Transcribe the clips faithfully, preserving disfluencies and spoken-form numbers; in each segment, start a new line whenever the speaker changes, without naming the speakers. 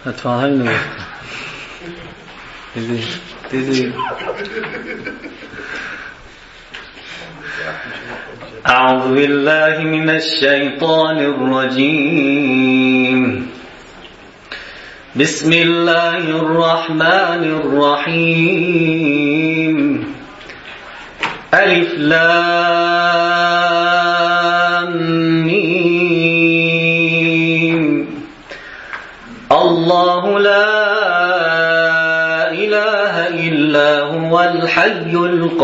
حتما همین رو گفتم. دیدی دیدی اعوذ بالله من الشیطان الرجیم بسم الله الرحمن الرحیم الف لام میم الله لا اله الا هو الحي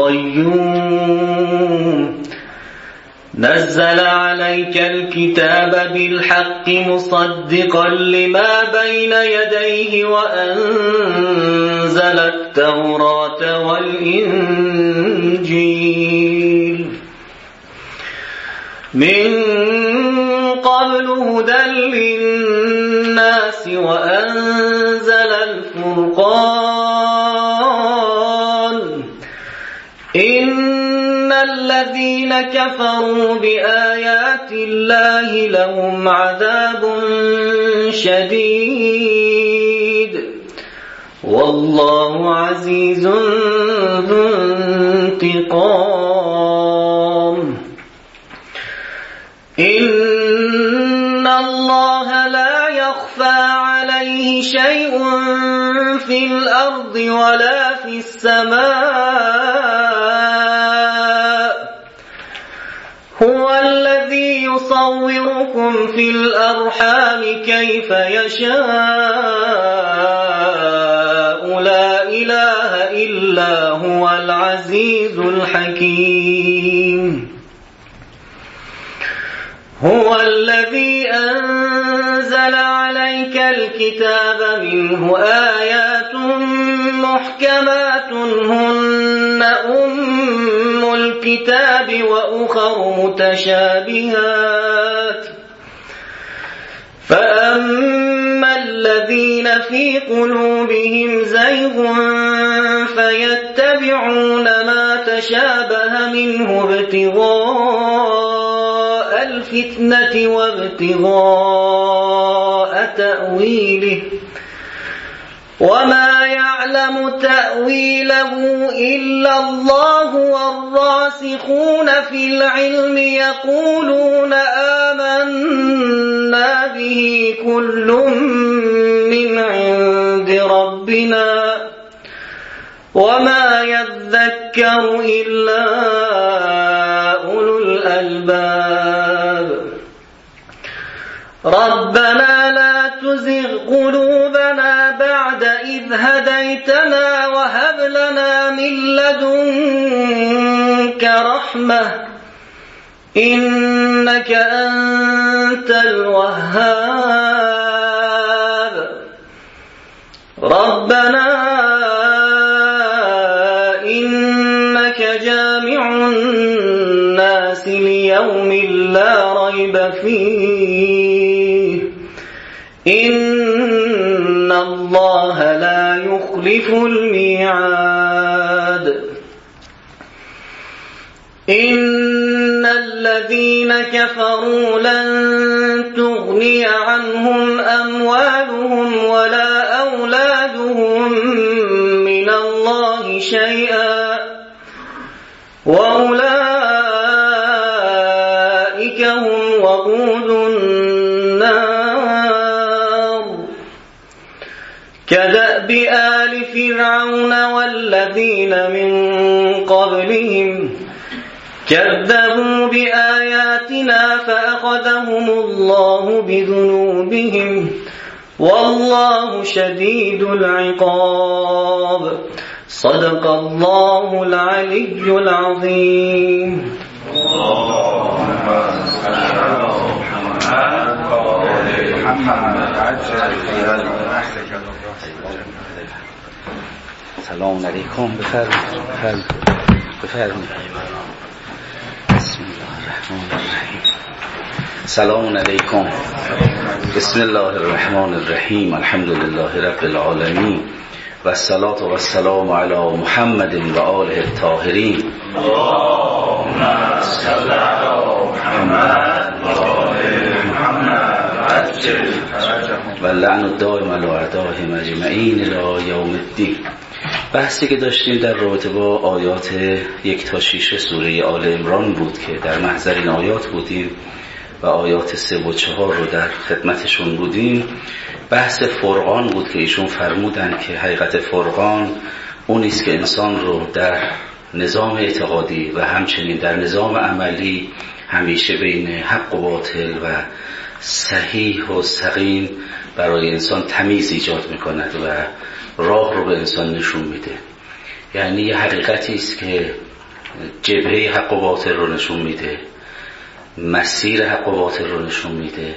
القيوم نزل عليك الكتاب بالحق مصدقا لما بين يديه وأنزل التوراة والإنجيل من قبل هدى للناس وأنزل الفرقان إن الذين كفروا بآيات الله لهم عذاب شديد والله عزيز ذو انتقام إن الله لا يخفى عليه شيء في الأرض ولا في السماء هو الذي يصوركم في الأرحام كيف يشاء لا إله إلا هو العزيز الحكيم هو الذي أنزل عليك الكتاب منه آيات محكمات هن أم الكتاب وأخر متشابهات فأما الذين في قلوبهم زيغ فيتبعون ما تشابه منه ابتغاء الفتنة وابتغاء تأويله وما يعلم تأويله إلا الله والراسخون في العلم يقولون آمنا به كل من عند ربنا وما يذكر إلا أولو الألباب ربنا لا تزغ قلوبنا بعد إذ هديتنا وهب لنا من لدنك رحمة إنك أنت الوهاب ربنا إنك جامع الناس ليوم لا ريب فيه إن الله لا يخلف الميعاد إن الذين كفروا لن تغني عنهم أموالهم ولا أولادهم من الله شيئا وأولئك هم وقود النار كدأب آل فرعون والذين من قبلهم كذبوا بآياتنا فأخذهم الله بذنوبهم والله شديد العقاب صدق الله العلي العظيم
سلام علیکم بفرمایید بفرمایید بسم الله الرحمن الرحیم سلام علیکم بسم الله الرحمن الرحیم الحمد لله رب العالمین و الصلاة و السلام علی محمد و آله الطاهرین اللهم صل علی محمد و آل محمد عجل فرجهم و لعن الدائم علی اعدائهم اجمعین الی یوم الدین. بحثی که داشتیم در رابطه با آیات یک تا شش سوره آل عمران بود که در محضر این آیات بودیم و آیات سه و چهار رو در خدمتشون بودیم. بحث فرقان بود که ایشون فرمودن که حقیقت فرقان اونیست که انسان رو در نظام اعتقادی و همچنین در نظام عملی همیشه بین حق و باطل و صحیح و سقیم برای انسان تمیز ایجاد میکند و راه رو به انسان نشون میده. یعنی یه حقیقتی است که جبهه حق و باطل رو نشون میده، مسیر حق و باطل رو نشون میده،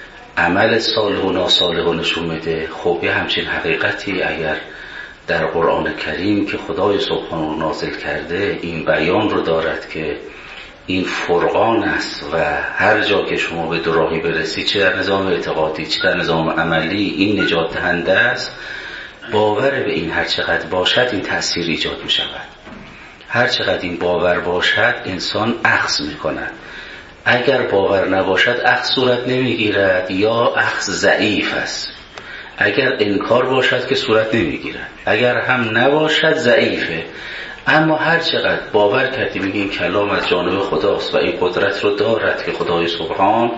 عمل صالح و ناصالح رو نشون میده. خب یه همچین حقیقتی اگر در قرآن کریم که خدای سبحانه نازل کرده این بیان رو دارد که این فرقان است و هر جا که شما به دوراهی برسی، چه در نظام اعتقادی چه در نظام عملی، این نجات دهنده است، باور به این هر چقدر باشد این تأثیر ایجاد می شود. هر چقدر این باور باشد انسان اخذ می کند. اگر باور نباشد اخذ صورت نمی گیرد یا اخذ ضعیف است. اگر انکار باشد که صورت نمی گیرد، اگر هم نباشد ضعیفه. اما هر چقدر باور کردی میگه این کلام از جانب خداست و این قدرت رو دارد که خدای سبحان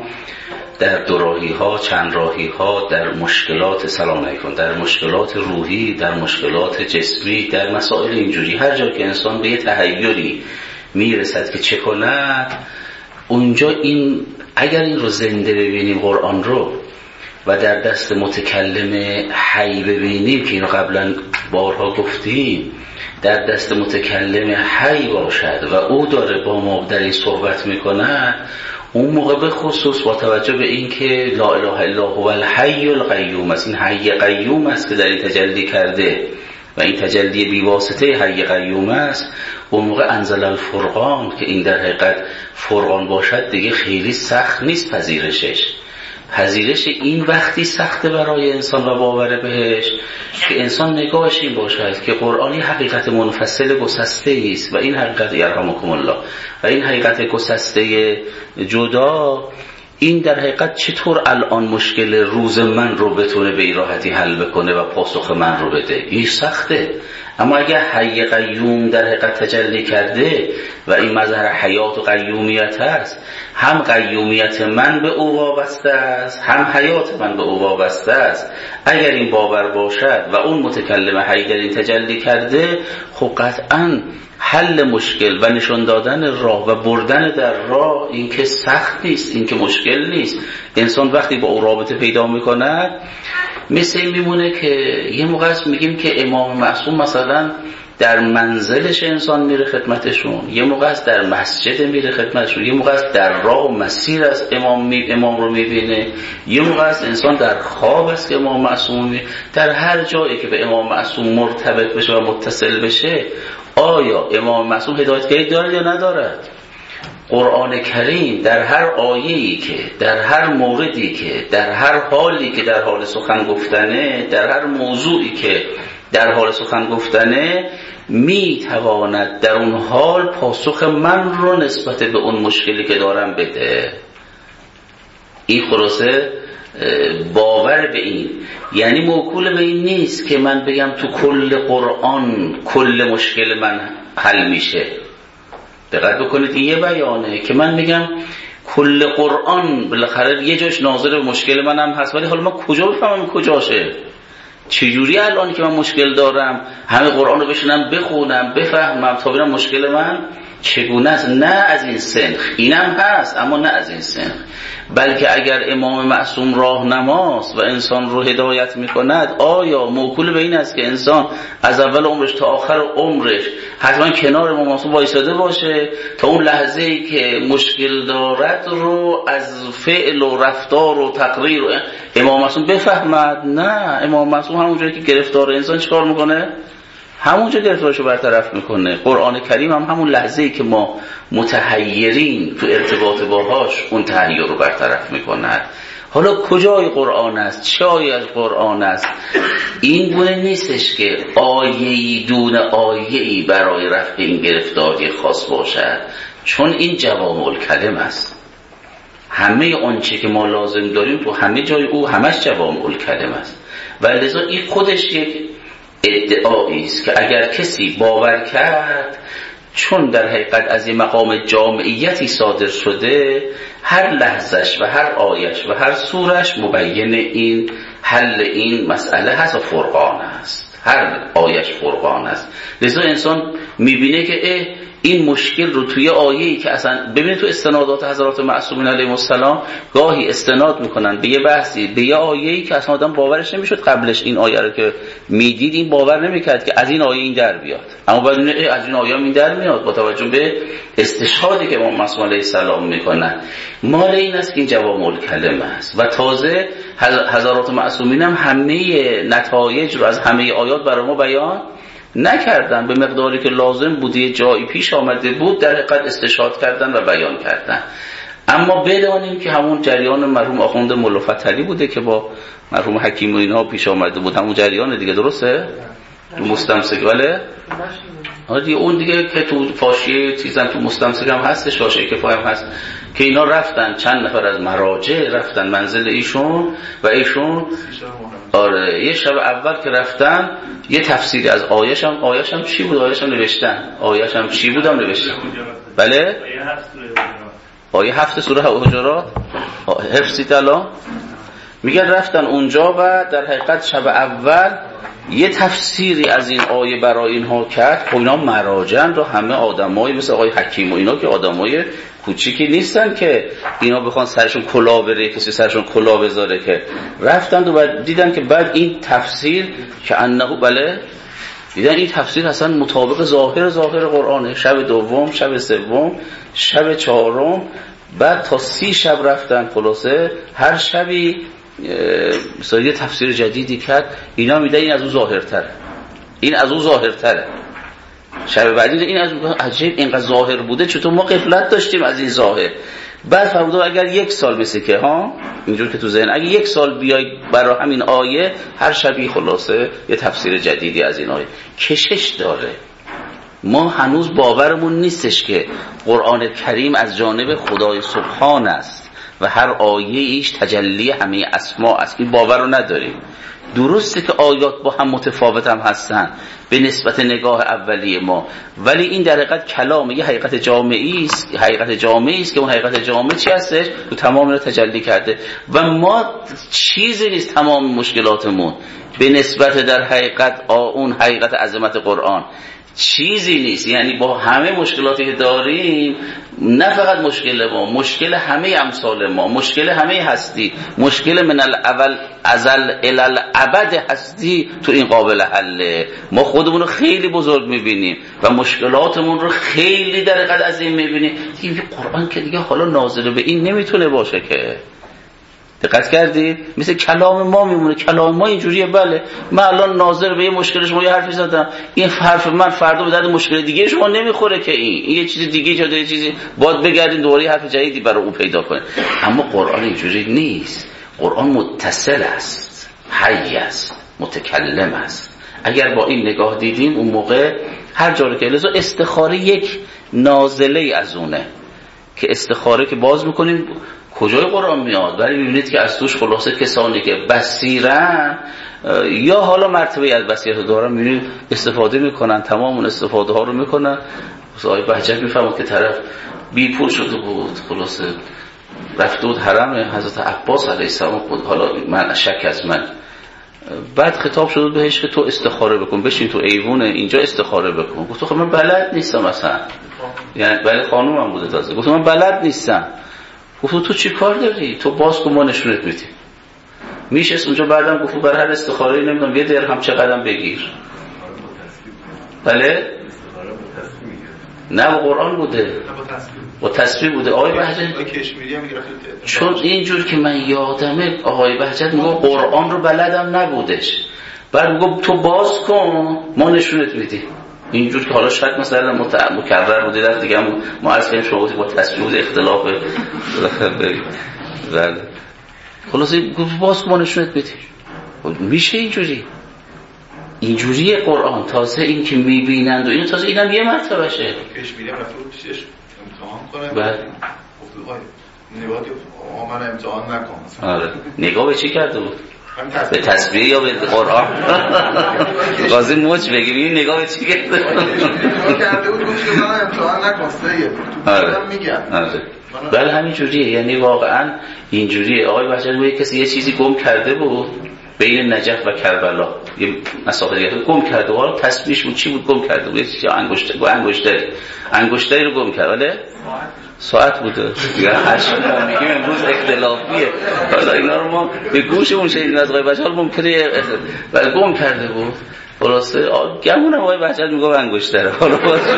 در دوراهی ها، چند راهی ها، در مشکلات سلام علیکم، در مشکلات روحی، در مشکلات جسمی، در مسائل اینجوری، هر جا که انسان به یه تحیری میرسد که چه کند، اونجا این اگر این رو زنده ببینیم قرآن رو و در دست متکلم حی ببینیم که اینو قبلا بارها گفتیم، در دست متکلم حی باشد و او داره با ما در این صحبت میکنه، اون موقع به خصوص با توجه به این که لا اله الا هو الحی القیوم است، این حی قیوم است که در این تجلی کرده و این تجلی بیواسطه حی قیوم است، اون موقع انزل الفرقان که این در حقیقت فرقان باشد دیگه خیلی سخت نیست پذیرشش. پذیرش این وقتی سخته برای انسان و باور بهش که انسان نگاهش این باشد که قرآن یه حقیقت منفصل گسسته است و این حقیقت یرحمکم الله و این حقیقت گسسته جدا، این در حقیقت چطور الان مشکل روز من رو بتونه به این راحتی حل بکنه و پاسخ من رو بده. این سخته. اما اگر حی قیوم در حقیقت تجلی کرده و این مظهر حیات و قیومیت هست، هم قیومیت من به او وابسته است، هم حیات من به او وابسته است، اگر این باور باشد و اون متکلم حی در این تجلی کرده، خب قطعاً حل مشکل و نشان دادن راه و بردن در راه این که سخت نیست، این که مشکل نیست. انسان وقتی با او رابطه پیدا میکند مثل این میمونه که یه موقع میگیم که امام معصوم مثلا در منزلش انسان میره خدمتشون، یه موقع است در مسجد میره خدمتشون، یه موقع است در راه و مسیر است امام, می... امام رو میبینه، یه موقع است انسان در خواب است که امام معصوم میبینه. در هر جایی که به امام معصوم مرتبط بشه و متصل بشه، آیا امام معصوم هدایتگری دارد یا ندارد؟ قرآن کریم در هر آیه‌ای که در هر موردی که در هر حالی که در حال سخن گفتنه، در هر موضوعی که در حال سخن گفتنه، می تواند در اون حال پاسخ من رو نسبت به اون مشکلی که دارم بده. این خلاصه باور به این، یعنی موکول به این نیست که من بگم تو کل قرآن کل مشکل من حل میشه. دقت بکنید این یه بیانه که من میگم کل قرآن بالاخره یه جاش ناظر به مشکل منم هست، ولی حالا من کجا بفهمم کجاشه؟ چجوری الان که من مشکل دارم همه قرآن رو بشنم بخونم بفهمم تا ببینم مشکل من چگونه است؟ نه از این سنخ، اینم هست اما نه از این سنخ. بلکه اگر امام معصوم راهنماست و انسان رو هدایت میکند، آیا موکول به این است که انسان از اول عمرش تا آخر عمرش حتما کنار امام معصوم وایساده باشه تا اون لحظه ای که مشکل دارد رو از فعل و رفتار و تقریر و امام معصوم بفهمد؟ نه، امام معصوم همونجوری که گرفتار انسان چیکار میکنه؟ همونجا گرفتارشو برطرف میکنه. قرآن کریم هم همون لحظه‌ای که ما متحیرین تو ارتباط باهاش اون تحیر رو برطرف میکند. حالا کجای قرآن است؟ چه آیه از قرآن است؟ این گونه نیستش که آیه‌ای دون آیه‌ای برای رفع این گرفتاری خاص باشد، چون این جوامع الکلم است. همه آنچه که ما لازم داریم تو همه جای او همش جوامع الکلم است و لذا این خودش یک ادعایی است که اگر کسی باور کرد چون در حقیقت از این مقام جامعیتی صادر شده، هر لحظش و هر آیش و هر سورش مبین این حل این مسئله هست و فرقان است، هر آیش فرقان است. لذا انسان میبینه که این مشکل رو توی آیه‌ای که اصلا ببینید تو استنادات حضرات معصومین علیهم السلام گاهی استناد میکنن به یه بحثی به یه آیه‌ای که اصلا آدم باورش نمیشد قبلش این آیه رو که میدید این باور نمیکرد که از این آیه این در بیاد، اما بعد اینه از این آیه این در میاد با توجه به استشهادی که امام معصوم علیه السلام میکنن. مال این است که این جوامع الکلم است و تازه حضرات معصومین هم همه نتایج رو از همه آیات برای ما بیان نکردن، به مقداری که لازم بود یه جایی پیش آمده بود در حقیقت استشهاد کردن و بیان کردن. اما بدانیم که همون جریان مرحوم آخوند ملا فتحعلی بوده که با مرحوم حکیم و اینها پیش آمده بود، همون جریان دیگه، درسته؟ مستمسک وله دیگه اون دیگه که تو فاشیه چیزن تو مستمسک هم هستش، فاشیه کفایه هم هست که اینا رفتن چند نفر از مراجع رفتن منزل ایشون و ایشون آره یه شب اول که رفتن یه تفسیری از آیش هم آیش هم چی بود آیش هم نوشتن آیش هم چی بود هم نوشتن بله آیه هفت سوره حجرات حفظید الان میگن رفتن اونجا و در حقیقت شب اول یه تفسیری از این آیه برای اینها کرد. خب اینا مراجعن رو همه آدمایی مثل آقای حکیم و اینا که آدمای کوچیکی نیستن که اینا بخوان سرشون کلاه بره کسی سرشون کلاه بذاره، که رفتن و بعد دیدن که بعد این تفسیر که انه بله دیدن این تفسیر اصلا مطابق ظاهر ظاهر قرآنه. شب دوم، شب سوم، شب چهارم، بعد تا سی شب رفتن، خلاصه هر شبی مثلا یه تفسیر جدیدی کرد. اینا میدن این از اون ظاهرتره، این از اون ظاهرتره. شب بعدی این از اون عجیب اینقدر ظاهر بوده چطور ما غفلت داشتیم از این ظاهر. بعد فرمودن اگر یک سال مثل که ها اینجور که تو ذهن اگر یک سال بیای برای همین آیه هر شبی خلاصه یه تفسیر جدیدی از این آیه کشش داره. ما هنوز باورمون نیستش که قرآن کریم از جانب خدای سبحان است و هر آیه ایش تجلی همه اسما است. این باور رو نداریم. درسته که آیات با هم متفاوت هم هستن به نسبت نگاه اولیه ما، ولی این در حقیقت کلام یه حقیقت جامعی است، حقیقت جامعی است که اون حقیقت جامع چی هستش؟ تو تمام رو تجلی کرده و ما چیزی نیست تمام مشکلاتمون به نسبت در حقیقت اون حقیقت عظمت قرآن چیزی نیست. یعنی با همه مشکلاتی که داریم، نه فقط مشکل ما، مشکل همه امثال ما، مشکل همه هستی، مشکل من الاول ازل الالعبد هستی تو این قابل حله. ما خودمون رو خیلی بزرگ میبینیم و مشکلاتمون رو خیلی در حقیقت عظیم میبینیم. دیگه قرآن که دیگه حالا نازل به این نمیتونه باشه که. دقت کردید؟ مثل کلام ما میمونه. کلام ما اینجوریه. بله من الان ناظر به یه مشکل شما یه حرفی زدم، این حرف من فردا به درد مشکل دیگه شما نمیخوره که این این یه چیز دیگه جاده یه چیزی باید بگردین دوباره حرف جدیدی برای اون پیدا کنید. اما قرآن اینجوری نیست. قرآن متصل است، حی است، متکلم است. اگر با این نگاه دیدیم اون موقع هر جا که لذا استخاره یک نازله از اونه که استخاره که باز میکنیم کجای قرآن میاد، ولی میبینید که از توش خلاصه کسانی که بصیرن یا حالا مرتبه از بصیرت دارن میبینید استفاده میکنن، تمام اون استفاده ها رو میکنن. آقای بهجت میفهمد که طرف بی پول شده بود، خلاصه رفته بود حرم حضرت عباس علیه السلام خود، حالا من شک از من، بعد خطاب شد بهش که تو استخاره بکن، بشین تو ایوونه اینجا استخاره بکن. گفت خب من بلد نیستم اصلا، یعنی بله خانومم بوده تازه. گفت من بلد نیستم. گفت تو چی کار داری؟ تو باز کن ما نشونت میدیم. میشه اونجا بعدم گفت برای هر استخاره نمیدونم یه درهم چقدرم بگیر. بله نه با قرآن بوده، با تسبیح بوده. آقای بهجت چون اینجور که من یادمه آقای بهجت میگه قرآن رو بلدم نبودش، بعد میگه تو باز کن ما نشونت میدیم. اینجور که حالا شاید مثلا مکرر بوده در دیگه هم ما عرض کنیم شما با تصویر بوده اختلاف بله خلاصه باز ما نشونت بدیم. میشه اینجوری اینجوری قرآن. تازه این که میبینند و اینو تازه اینم یه مرتبه شه
پیش میدیم رفته بود پیشش امتحان کنه
بله
نگاه که من امتحان نکنم.
آره نگاه به چی کرده بود؟ به تسبیح یا به قرآن؟ قاضی موج بگی این نگاه به چی کرده بود؟
نگاه کرده بود گفت که من امتحان نکن سیه تو میگم.
آره بله همین جوریه. یعنی واقعا اینجوریه. آقای بهجت میگه کسی یه چیزی گم کرده بود بین نجف و کربلا، یه مسافت دیگه گم کرده بود، تسبیحش بود چی بود گم کرده بود؟ یه چیزی انگشتری انگشتری انگشتری رو گم کرده. ولی ساعت بوده دیگه. هشت ما میگیم امروز اختلافیه. حالا اینا رو ما به گوشمون شنیدیم از آقای بهجت ممکنه ولی گم کرده بود. خلاصه گمون آقای بهجت میگه انگشتره. حالا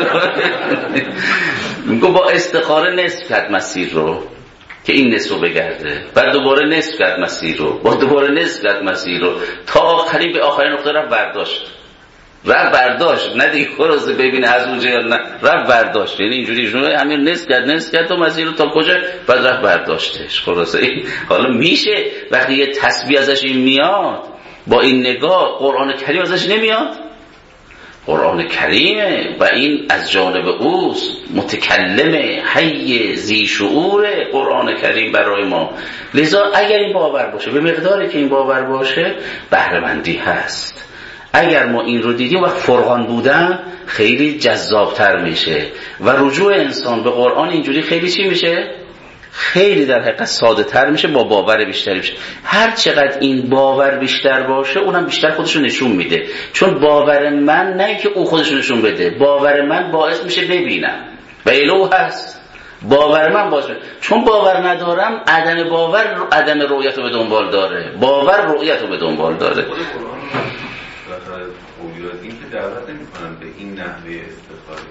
میگه با استخاره نصف کرد مسیر رو که این نصف رو بگرده، بعد دوباره نصف کرد مسیر رو، با دوباره نصف کرد مسیر رو تا آخری به آخرین نقطه رفت برداشت. رفت برداشت نه دیگه خلاصه ببینه از اونجا یا نه، رفت برداشت. یعنی اینجوری شونه همین نصف کرد نصف کرد تو مسیر رو تا کجا، بعد رفت برداشتش. خلاصه این حالا میشه وقتی یه تسبیح ازش این میاد با این نگاه، قرآن کریم ازش نمیاد؟ قرآن کریمه و این از جانب اوست، متکلمه، حی ذی شعور قرآن کریم برای ما. لذا اگر این باور باشه، به مقداری که این باور باشه، بهره مندی هست. اگر ما این رو دیدیم وقت فرقان بودن خیلی جذابتر میشه و رجوع انسان به قرآن اینجوری خیلی چی میشه؟ خیلی در حقیقت ساده تر میشه، با باور بیشتری میشه. هر چقدر این باور بیشتر باشه اونم بیشتر خودشو نشون میده. چون باور من نه که او خودشو نشون بده، باور من باعث میشه ببینم و الو هست. باور من باشه، چون باور ندارم عدم باور عدم رؤیت رو به دنبال داره، باور رؤیت رو به دنبال داره.
خود قرآن بالاخره اولیات این که دعوت نمی‌کنن به این نحوه استخاره،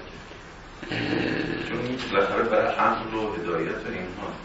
چون بالاخره برای عقل و هدایت و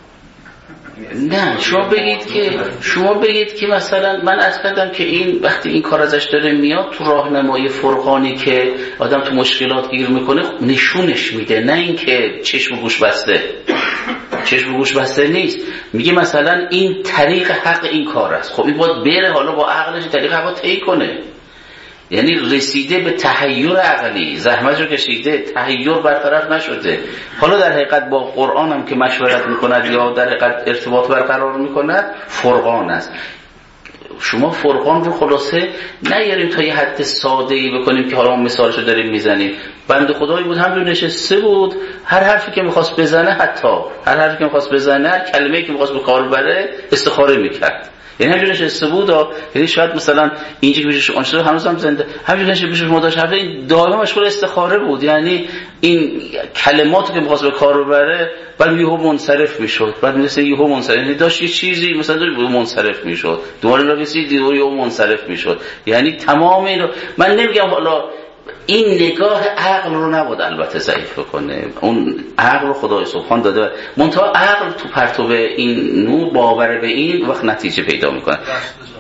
اینها.
نه شما بگید که شما بگید که مثلا من عرض کردم که این وقتی این کار ازش داره میاد تو راهنمای فرقانی که آدم تو مشکلات گیر میکنه نشونش میده، نه اینکه چشم و گوش بسته. چشم و گوش بسته نیست، میگه مثلا این طریق حق این کار است. خب این باید بره حالا با عقلش طریق حق رو طی کنه. یعنی رسیده به تحیر عقلی، زحمت رو کشیده، تحیر برطرف نشده. حالا در حقیقت با قرآن هم که مشورت میکند یا در حقیقت ارتباط برقرار میکند فرقان است. شما فرقان رو خلاصه نیاریم تا یه حد ساده‌ای بکنیم که حالا ما مثالشو داریم میزنیم. بنده خدایی بود همجور نشسته بود، هر حرفی که میخواست بزنه، حتی هر حرفی که میخواست بزنه، هر کلمه‌ای که میخواست به کار بره استخاره میکرد. یعنی همجور نشسته بود، یعنی شاید مثلا اینجا که پیشش آنشده هنوز هم زنده، همجور نشسته پیشش مداش حرفه، این دائما مشغول استخاره بود. یعنی این کلماتی که می‌خواست به کار ببره بعد یهو منصرف میشد، بعد مثلا یهو منصرف، یعنی داشت یه چیزی مثلا داشت منصرف میشد، دوباره رسید یهو منصرف میشد. یعنی تمام اینو من نمیگم حالا این نگاه عقل رو نبود البته ضعیف بکنه، اون عقل رو خدای سبحان داده، منتها عقل تو پرتو این نور باور به این وقت نتیجه پیدا میکنه.
این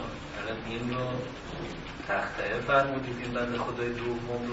رو تخته فرمودید این بنده خدای دوم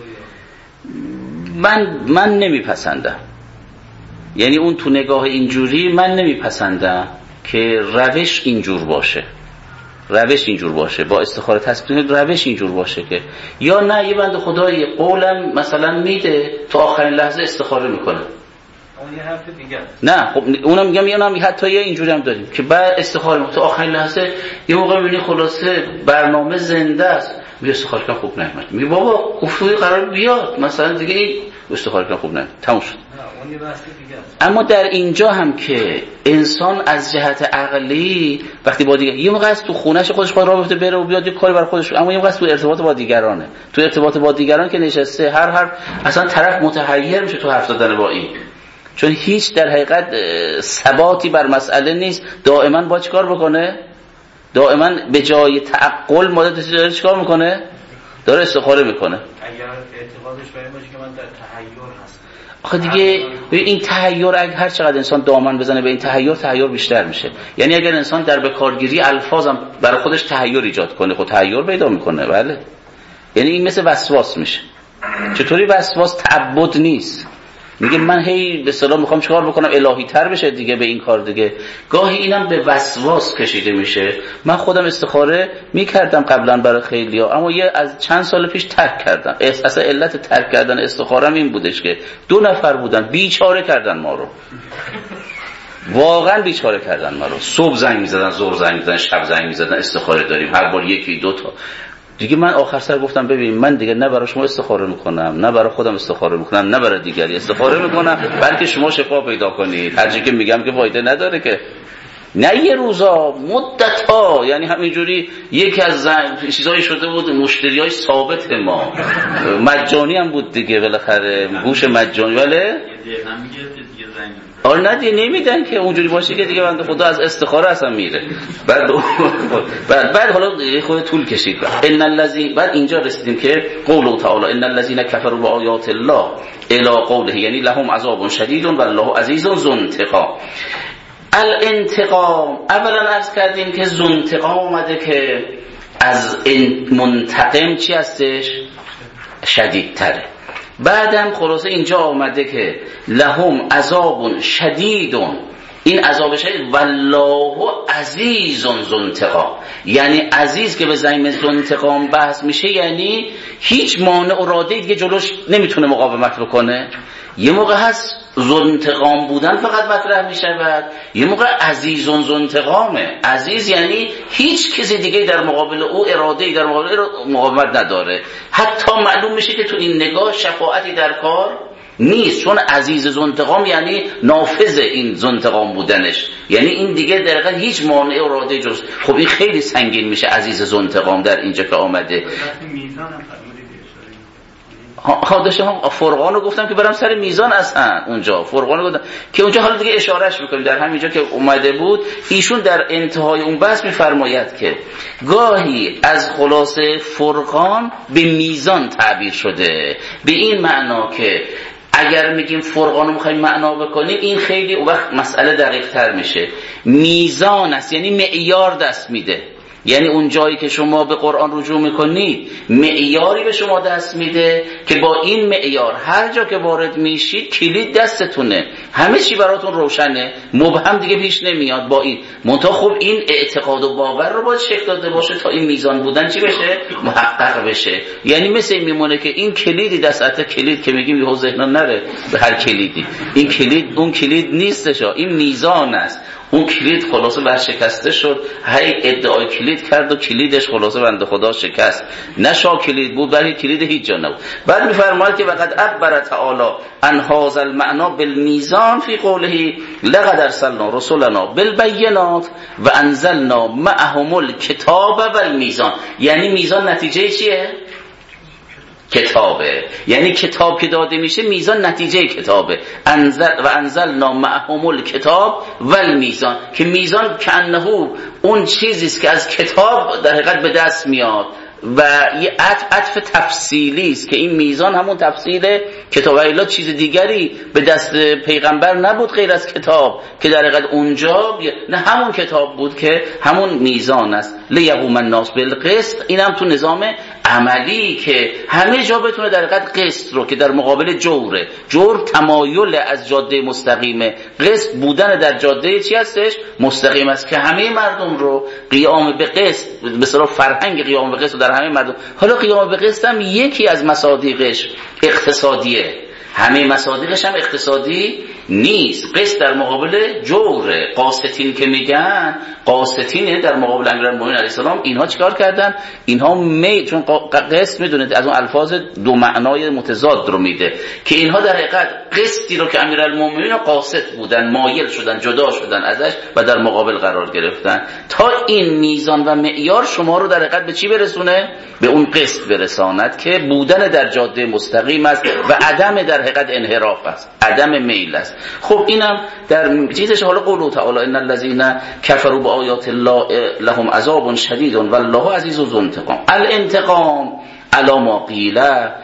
رو
من من نمیپسندم، یعنی اون تو نگاه اینجوری من نمیپسندم که روش اینجور باشه، روش اینجور باشه با استخاره تسبیح، روش اینجور باشه که یا نه یه بنده خدای قولم مثلا میده تو آخرین لحظه استخاره میکنه.
اون یه حرف دیگه است.
نه خب اونم میگم یه اونم حتی یه اینجوری هم داریم که بعد استخاره میکنه تو آخرین لحظه، یه موقع میبینی خلاصه برنامه زنده است میگه استخاره کن خوب نمیاد، میگه بابا گفتگوی قرار بیاد مثلا دیگه این استخاره کن خوب نمیاد تموم شد.
اون یه بحث دیگه است.
اما در اینجا هم که انسان از جهت عقلی وقتی با دیگر یه موقع است تو خونه‌ش خودش خود راه بفته بره و بیاد یه کاری برای خودش، اما یه موقع است تو ارتباط با دیگرانه، تو ارتباط با دیگران که نشسته هر هر اصلا طرف متحیر میشه تو حرف زدن با این، چون هیچ در حقیقت ثباتی بر مسئله نیست. دائما با چیکار بکنه؟ دائما به جای تعقل مدت داره چیکار میکنه؟ داره استخاره میکنه.
اگر اعتقادش بر این باشه که من در تحیر هستم،
آخه دیگه این تحیر اگه هر چقدر انسان دامن بزنه به این تحیر، تحیر بیشتر میشه. یعنی اگر انسان در بکارگیری الفاظم برای خودش تحیر ایجاد کنه، خود تحیر پیدا میکنه. بله یعنی این مثل وسواس میشه. چطوری وسواس تعبد نیست، میگه من هی به اصطلاح میخوام چیکار بکنم الهی تر بشه دیگه به این کار دیگه، گاهی اینم به وسواس کشیده میشه. من خودم استخاره میکردم قبلا برای خیلیا، اما یه از چند سال پیش ترک کردم. اصلا علت ترک کردن استخارم این بودش که دو نفر بودن بیچاره کردن ما رو، واقعا بیچاره کردن ما رو. صبح زنگ میزدن، ظهر زنگ میزدن، شب زنگ میزدن، استخاره داریم، هر بار یکی دو تا. دیگه من آخر سر گفتم ببین من دیگه نه برای شما استخاره میکنم، نه برای خودم استخاره میکنم، نه برای دیگری استخاره میکنم، بلکه شما شفا پیدا کنید. هر چی که میگم که فایده نداره که. نه یه روزا، مدت‌ها، یعنی همینجوری یکی از زنگ چیزایی شده بود، مشتریای ثابت ما، مجانی هم بود دیگه بالاخره، گوش مجانی. ولی آره نه دیگه نمیدن که اونجوری باشه که دیگه بنده خدا از استخاره اصلا میره. بعد بعد بعد حالا خود طول کشید. ان الذین، بعد اینجا رسیدیم که قول تعالی ان الذین کفروا بآیات الله الی قوله، یعنی لهم عذاب شدید والله عزیز ذو انتقام. الانتقام، اولا عرض کردیم که ذو انتقام اومده که از منتقم چی هستش؟ شدیدتره. بعدم خلاصه اینجا آمده که لهم عذاب شدیدون، این عذاب شدید والله عزیز ذو انتقام، یعنی عزیز که به زعیم ذو انتقام بحث میشه یعنی هیچ مانع و راده‌ای دیگه جلوش نمیتونه مقاومت بکنه. یه موقع هست ذو انتقام بودن فقط مطرح میشود، یه موقع عزیز ذو انتقامه. عزیز یعنی هیچ کسی دیگه در مقابل او اراده‌ای در مقابل او مقاومت نداره. حتی معلوم میشه که تو این نگاه شفاعتی در کار نیست، چون عزیز ذو انتقام یعنی نافذ این ذو انتقام بودنش، یعنی این دیگه در واقع هیچ مانع و اراده جز. خب این خیلی سنگین میشه عزیز ذو انتقام در اینجا که آمده. حادثه هم فرقان رو گفتم که برام سر میزان اصلا اونجا فرقان رو گفتم که اونجا حالا دیگه اشارهش میکنیم در همینجا که اومده بود. ایشون در انتهای اون بحث میفرماید که گاهی از خلاصه فرقان به میزان تعبیر شده، به این معنا که اگر میگیم فرقان رو میخوایم معنا بکنیم این خیلی اون وقت مسئله دقیق تر میشه. میزان است یعنی معیار دست میده، یعنی اون جایی که شما به قرآن رجوع میکنید معیاری به شما دست میده که با این معیار هر جا که وارد میشید کلید دستتونه، همه چی براتون روشنه، مبهم دیگه پیش نمیاد. با این منتها خب این اعتقاد و باور رو باید شکل داده باشه تا این میزان بودن چی بشه؟ محقق بشه. یعنی مثل این میمونه که این کلیدی دست کلید که میگیم یهو ذهنا نره به هر کلیدی، این کلید اون کلید نیستش، این میزان است. اون کلید خلاصه برشکسته شد، هی ادعای کلید کرد و کلیدش خلاصه بنده خدا شکست، نشا کلید بود ولی کلید هیچ جا نبود. بعد میفرماید که وقد عبر تعالی عن هذا المعنى بالمیزان فی قوله لقد ارسلنا رسلنا بالبینات و انزلنا معهم الکتاب والمیزان. یعنی میزان نتیجه چیه؟ کتابه. یعنی کتاب که داده میشه میزان نتیجه کتابه. انزل و انزلنا معهم الکتاب والمیزان، که میزان کانه اون چیزی است که از کتاب در حقیقت به دست میاد و یه عطف عطف تفصیلی است که این میزان همون تفصیل کتاب، الا چیز دیگری به دست پیغمبر نبود غیر از کتاب که در حقیقت اونجا نه همون کتاب بود که همون میزان است. لیقوم الناس بالقسط، اینم تو نظام عملی که همه جا بتونه در حقیقت قسط رو که در مقابل جوره، جور تمایل از جاده مستقیمه، قسط بودن در جاده چی هستش؟ مستقیم است، که همه مردم رو قیام به قسط، به اصطلاح فرهنگ قیام به قسط در همه مردم. حالا قیام به قسط هم یکی از مصادیقش اقتصادیه، همه مصادیقش هم اقتصادی نیست. قسط در مقابل جوره. قاسطین که میگن، قاسطین در مقابل امیرالمومنین علیه السلام، اینها چیکار کردن؟ اینها می چون قسط میدونید از اون الفاظ دو معنای متضاد رو میده، که اینها در حقیقت قسطی رو که امیرالمومنین قاسط بودن مایل شدن، جدا شدن ازش و در مقابل قرار گرفتن، تا این میزان و معیار شما رو در حقیقت به چی برسونه؟ به اون قسط برساند که بودن در جاده مستقیم است و عدم در حقیقت انحراف است، عدم میل است. خب اینم در چیزش. حالا قوله تعالی ان الذين كفروا بآیات الله لهم عذاب شدید والله عزیز ذو انتقام. الانتقام علی ما قیل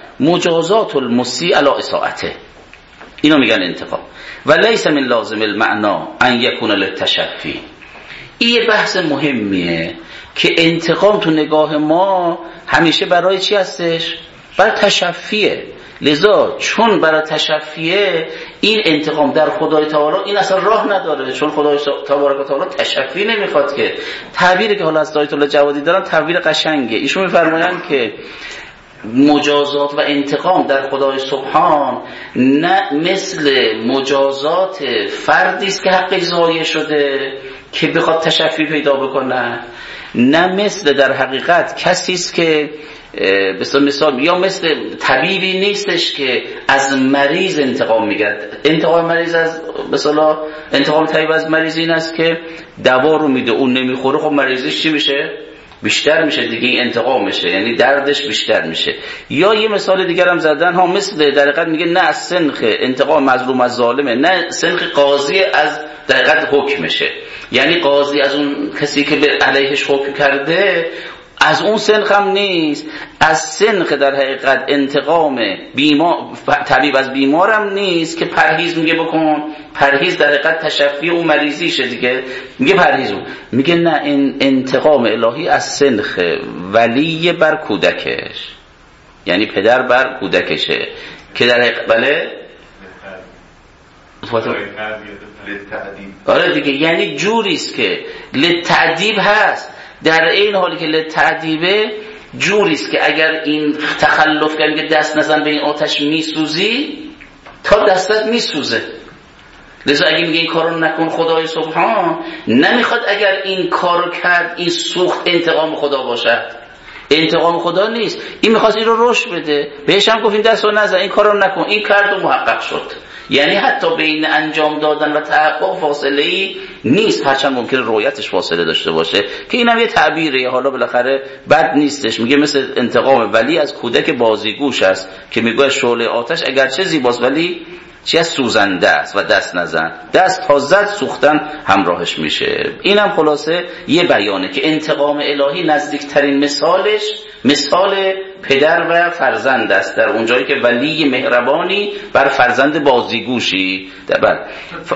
مجازات المسیء علی اساءته، اینو میگن انتقام. و لیس من لازم المعنا ان یکون للتشفی. این بحث مهمیه که انتقام تو نگاه ما همیشه برای چی هستش؟ برای تشفیه. لذا چون برای تشفیه این انتقام در خدای تعالی این اصلا راه نداره، چون خدای تبارک و تعالی تشفی نمیخواد. که تعبیری که حالا از آیت الله جوادی دارن تعبیر قشنگه. ایشون میفرمایند که مجازات و انتقام در خدای سبحان نه مثل مجازات فردی است که حقش ضایع شده که بخواد تشفی پیدا بکنه، نه مثل در حقیقت کسی است که مثلا مثال یا مثل طبیبی نیستش که از مریض انتقام میگیرد. انتقام مریض از مثلا انتقام طبیب از مریض این است که دوا رو میده اون نمیخوره، خب مریضش چی میشه؟ بیشتر میشه دیگه، این انتقام میشه، یعنی دردش بیشتر میشه. یا یه مثال دیگر هم زدن ها، مثل در حقیقت میگه نه از سنخ انتقام مظلوم از ظالمه، نه سنخ قاضی از در حقیقت حکمشه، یعنی قاضی از اون کسی که به علیهش حکم کرده از اون سنخ هم نیست، از سنخ در حقیقت انتقام بیمار طبیب از بیمارم نیست که پرهیز میگه بکن، پرهیز در حقیقت تشفی اون مریضیشه دیگه، میگه پرهیز اون، میگه نه این انتقام الهی از سنخ ولی بر کودکش، یعنی پدر بر کودکشه که در حقیقت بله آره دیگه، یعنی جوریست که لتعدیب هست، در این حالی که لتعدیبه جوریست که اگر این تخلف کنی که دست نزن به این آتش میسوزی تا دستت میسوزه. لذا اگه میگه این کارو نکن خدای سبحان نمیخواد اگر این کارو کرد این سوخت انتقام خدا باشه، انتقام خدا نیست، این میخواست این رو رشد بده، بهش هم گفت این دست رو نزن، این کارو نکن، این کرد و محقق شد. یعنی حتی بین انجام دادن و تحقق فاصله ای نیست، هرچند ممکنه رویتش فاصله داشته باشه که اینم یه تعبیره، حالا بالاخره بد نیستش. میگه مثل انتقام ولی از کودک بازیگوش است که میگه شعله آتش اگرچه زیباست ولی چی از سوزنده است و دست نزن، دست تا زد سوختن همراهش میشه. اینم خلاصه یه بیانه که انتقام الهی نزدیکترین مثالش مثال پدر و فرزند است، در اونجایی که ولی مهربانی بر فرزند بازیگوشی در ف...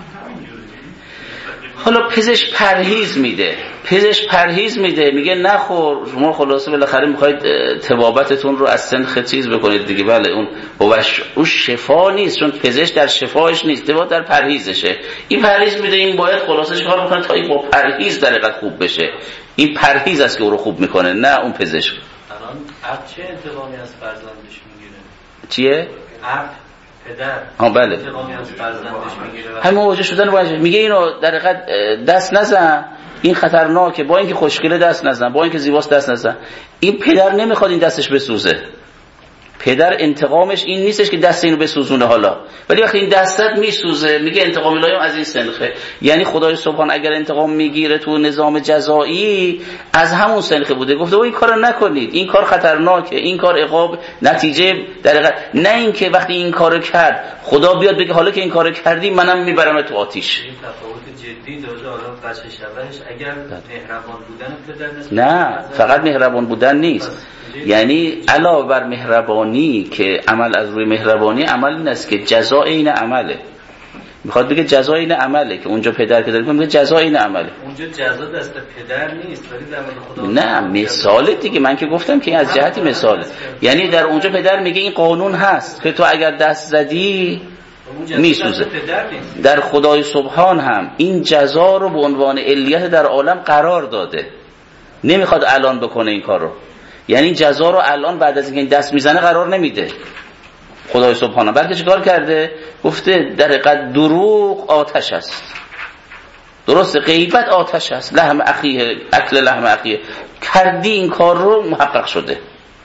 حالا پزشک پرهیز میده، پزشک پرهیز میده، میگه نخور، شما خلاصه بالاخره میخواید طبابتتون رو از سنخ چیز بکنید دیگه، بله اون اون شفا نیست، چون پزشک در شفاش نیست، طباب در پرهیزشه. این پرهیز میده، این باید خلاصه چیکار بکنه تا این با پرهیز در حقیقت خوب بشه. این پرهیز است که او رو خوب میکنه، نه اون پزشک.
الان اب چه انتقامی از فرزندش میگیره؟
چیه؟
اب پدر
ها بله
انتقامی از فرزندش میگیره،
همه واجه شدن واجه. میگه اینو در حقیقت دست نزن، این خطرناکه، با اینکه خوشگله دست نزن، با اینکه زیباست دست نزن. این پدر نمیخواد این دستش بسوزه، پدر انتقامش این نیستش که دست اینو بسوزونه حالا، ولی وقتی این دستت میسوزه میگه انتقام الهی از این سنخه. یعنی خدای سبحان اگر انتقام میگیره تو نظام جزایی از همون سنخه بوده، گفته این کارو نکنید، این کار خطرناکه، این کار عقاب نتیجه در حقیقت، نه اینکه وقتی این کارو کرد خدا بیاد بگه حالا که این کارو کردی منم میبرم تو آتیش.
این تفاوت جدی داره حالا بچه شبهش اگر مهربان بودن پدر نیست،
نه فقط مهربان بودن نیست، یعنی علاوه بر مهربانی که عمل از روی مهربانی عمل این است که جزا این عمله، میخواد بگه جزا این عمله که اونجا پدر که داره میگه جزا این عمله،
اونجا جزا دست پدر نیست ولی در مورد خدا
نه مثال دیگه، من که گفتم که از جهتی مثاله، یعنی در اونجا پدر میگه این قانون هست که تو اگر دست زدی میسوزه. در خدای سبحان هم این جزا رو به عنوان علیت در عالم قرار داده، نمیخواد الان بکنه این کار رو، یعنی جزا رو الان بعد از اینکه این دست میزنه قرار نمیده خدای سبحانه، بلکه چیکار کرده؟ گفته در حقیقت دروغ آتش است، درسته، غیبت آتش است، لحم اخیه اکل لحم اخیه، کردی این کار رو محقق شده.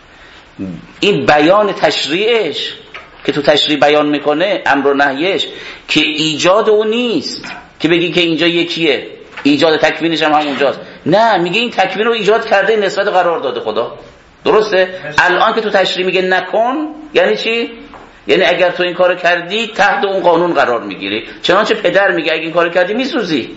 این بیان تشریعش که تو تشریع بیان میکنه، امر و نهیش، که ایجاد اون نیست که بگی که اینجا یکیه، ایجاد تکوینش هم همونجاست، نه میگه این تکوین رو ایجاد کرده، نسبت قرار داده خدا، درسته؟ الان که تو تشریع میگه نکن یعنی چی؟ یعنی اگر تو این کارو کردی تحت اون قانون قرار میگیری، چنانچه پدر میگه اگه این کارو کردی میسوزی.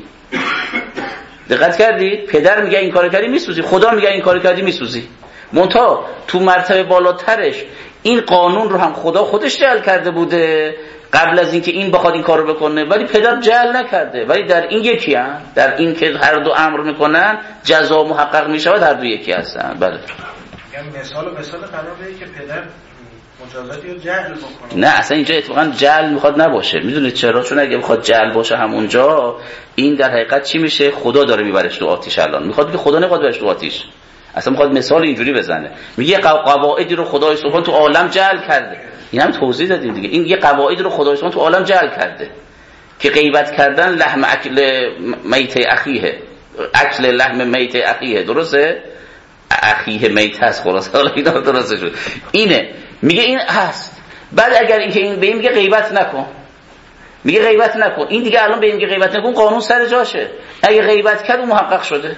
دقت کردید؟ پدر میگه این کارو کردی میسوزی، خدا میگه این کارو کردی میسوزی. منتها تو مرتبه بالاترش این قانون رو هم خدا خودش جعل کرده بوده قبل از اینکه این بخواد این کارو بکنه، ولی پدر جعل نکرده، ولی در این یکی هم، در این که هر دو امر میکنن جزا محقق میشود، هر دو یکی هستن. بله
میگم مثال مثال قرار بده که پدر مجازاتی رو جعل بکنه،
نه اصلا اینجا اتفاقا جعل میخواد نباشه. میدونید چرا؟ چون اگه بخواد جعل باشه همونجا این در حقیقت چی میشه؟ خدا داره میبرش تو آتیش. الان میخواد که خدا نمیخواد برش تو آتیش، اصلا میخواد مثال اینجوری بزنه، میگه قواعدی رو خدای سبحان تو عالم جعل کرده. این هم توضیح دادیم دیگه، این یه قواعدی رو خدای سبحان تو عالم جعل کرده که غیبت کردن لحم اکل میت اخیه، اکل لحم میت اخیه، درسته؟ اخیه میت هست خلاص، حالا اینا درسته شد. اینه میگه این هست. بعد اگر این که این به این میگه غیبت نکن، میگه غیبت نکن، این دیگه الان به این میگه غیبت نکن، قانون سر جاشه. اگه غیبت کرد اون محقق شده،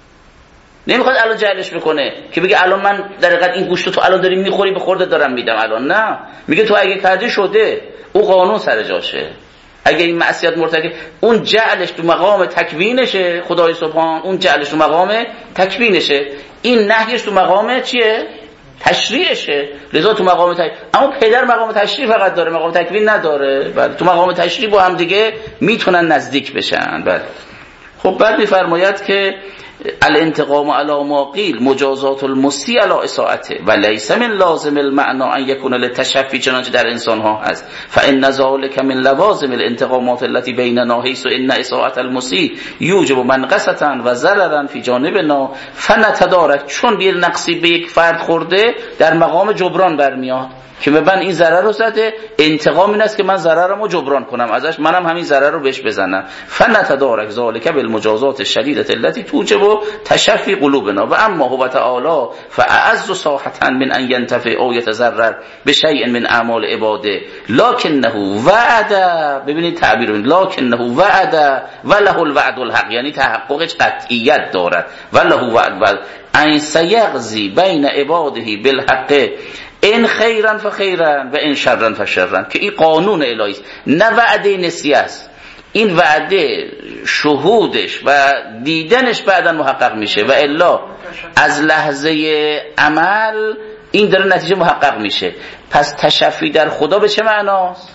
نمیخواد الان جعلش بکنه که بگه الان من در حقیقت این گوشت تو الان داری میخوری به خورده دارم میدم الان، نه، میگه تو اگه کردی شده، اون قانون سر جاشه. اگه این معصیت مرتکب، اون جعلش تو مقام تکوینشه، خدای سبحان اون جعلش تو مقام تکوینشه، این نهیش تو مقام چیه؟ تشریعشه. لذا تو مقام تشریع، اما پدر مقام تشریع فقط داره، مقام تکوین نداره. بله، تو مقام تشریع با هم دیگه میتونن نزدیک بشن. بله. خب بعد میفرماید که الانتقام علی ما قیل مجازات المسیء علی اساءته و لیس من لازم المعنا ان یکون للتشفی، چنانچه در انسان ها هست. فان ذلک من لوازم الانتقامات التي بیننا حیث ان اساءة المسیء یوجب منقصة و ضررا فی جانبنا فنتدارک، چون یه نقصی به یک فرد خورده در مقام جبران برمیاد که من این ضرر رو زده، انتقام این است که من ضررمو جبران کنم ازش، منم همین ضرر رو بهش بزنم. فنتدارک ذلک بالمجازات الشدیده التي توجب تشفی قلوبنا و اما هو تعالی فاعز ساحة من ان ينتفع او يتضرر بشیء من اعمال عباده لکنه وعد، ببینید تعبیر، لکنه وعد وله الوعد الحق، یعنی تحققش قطعیت دارد، وله وعد ان سیغزی بین عباده بالحق این خیرن فخیرن و این شرن فشرن، که این قانون الهی است، نه وعده نسیه است. این وعده شهودش و دیدنش بعدا محقق میشه و الا از لحظه عمل این داره نتیجه محقق میشه. پس تشفی در خدا به چه معناست؟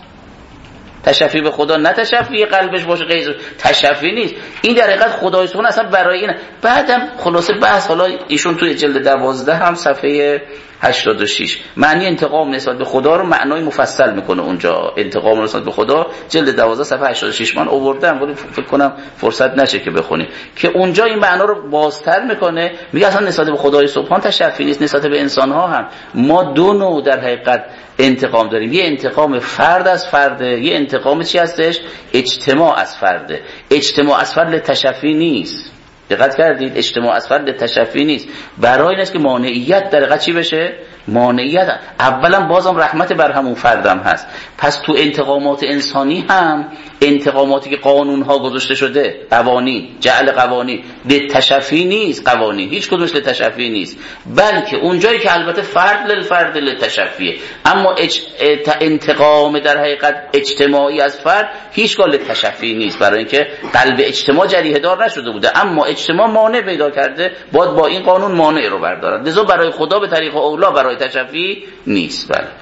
تشفی به خدا، نه تشفی قلبش باشه غیر، تشفی نیست. این در حقیقت خدای سبحان اصلا برای این. بعدم خلاصه بحث، حالا ایشون توی جلد دوازده هم صفحه هشتاد و شش معنی انتقام نسبت به خدا رو معنای مفصل میکنه اونجا. انتقام نسبت به خدا جلد دوازده صفحه هشتاد و شش من آوردم، ولی فکر کنم فرصت نشه که بخونیم، که اونجا این معنا رو بازتر میکنه. میگه اصلا نسبت به خدای سبحان تشفی نیست، نسبت به انسان ها هم ما دو نوع در حقیقت انتقام داریم. یه انتقام فرد از فرده، یه انتقام چی هستش؟ اجتماع از فرده. اجتماع از فرد تشفی نیست. دقت کردید؟ اجتماع از فرد تشفی نیست، برای این است که مانعیت در حقیقت چی بشه؟ مانعیت اولا بازم رحمت بر همون فردم هست. پس تو انتقامات انسانی هم انتقاماتی که قانون ها گذاشته شده، قوانین، جعل قوانین به تشفی نیست، قوانین هیچ کدومش به تشفی نیست، بلکه اونجایی که البته فرد للفرد للتشفیه، اما اج... انتقام در حقیقت اجتماعی از فرد هیچ گاه تشفی نیست، برای اینکه قلب اجتماع جریحه دار نشده بوده، اما اجتماع مانع پیدا کرده، باید با این قانون مانع رو بردارد. لذا برای خدا به طریق اولا برای تشفی نیست. بله،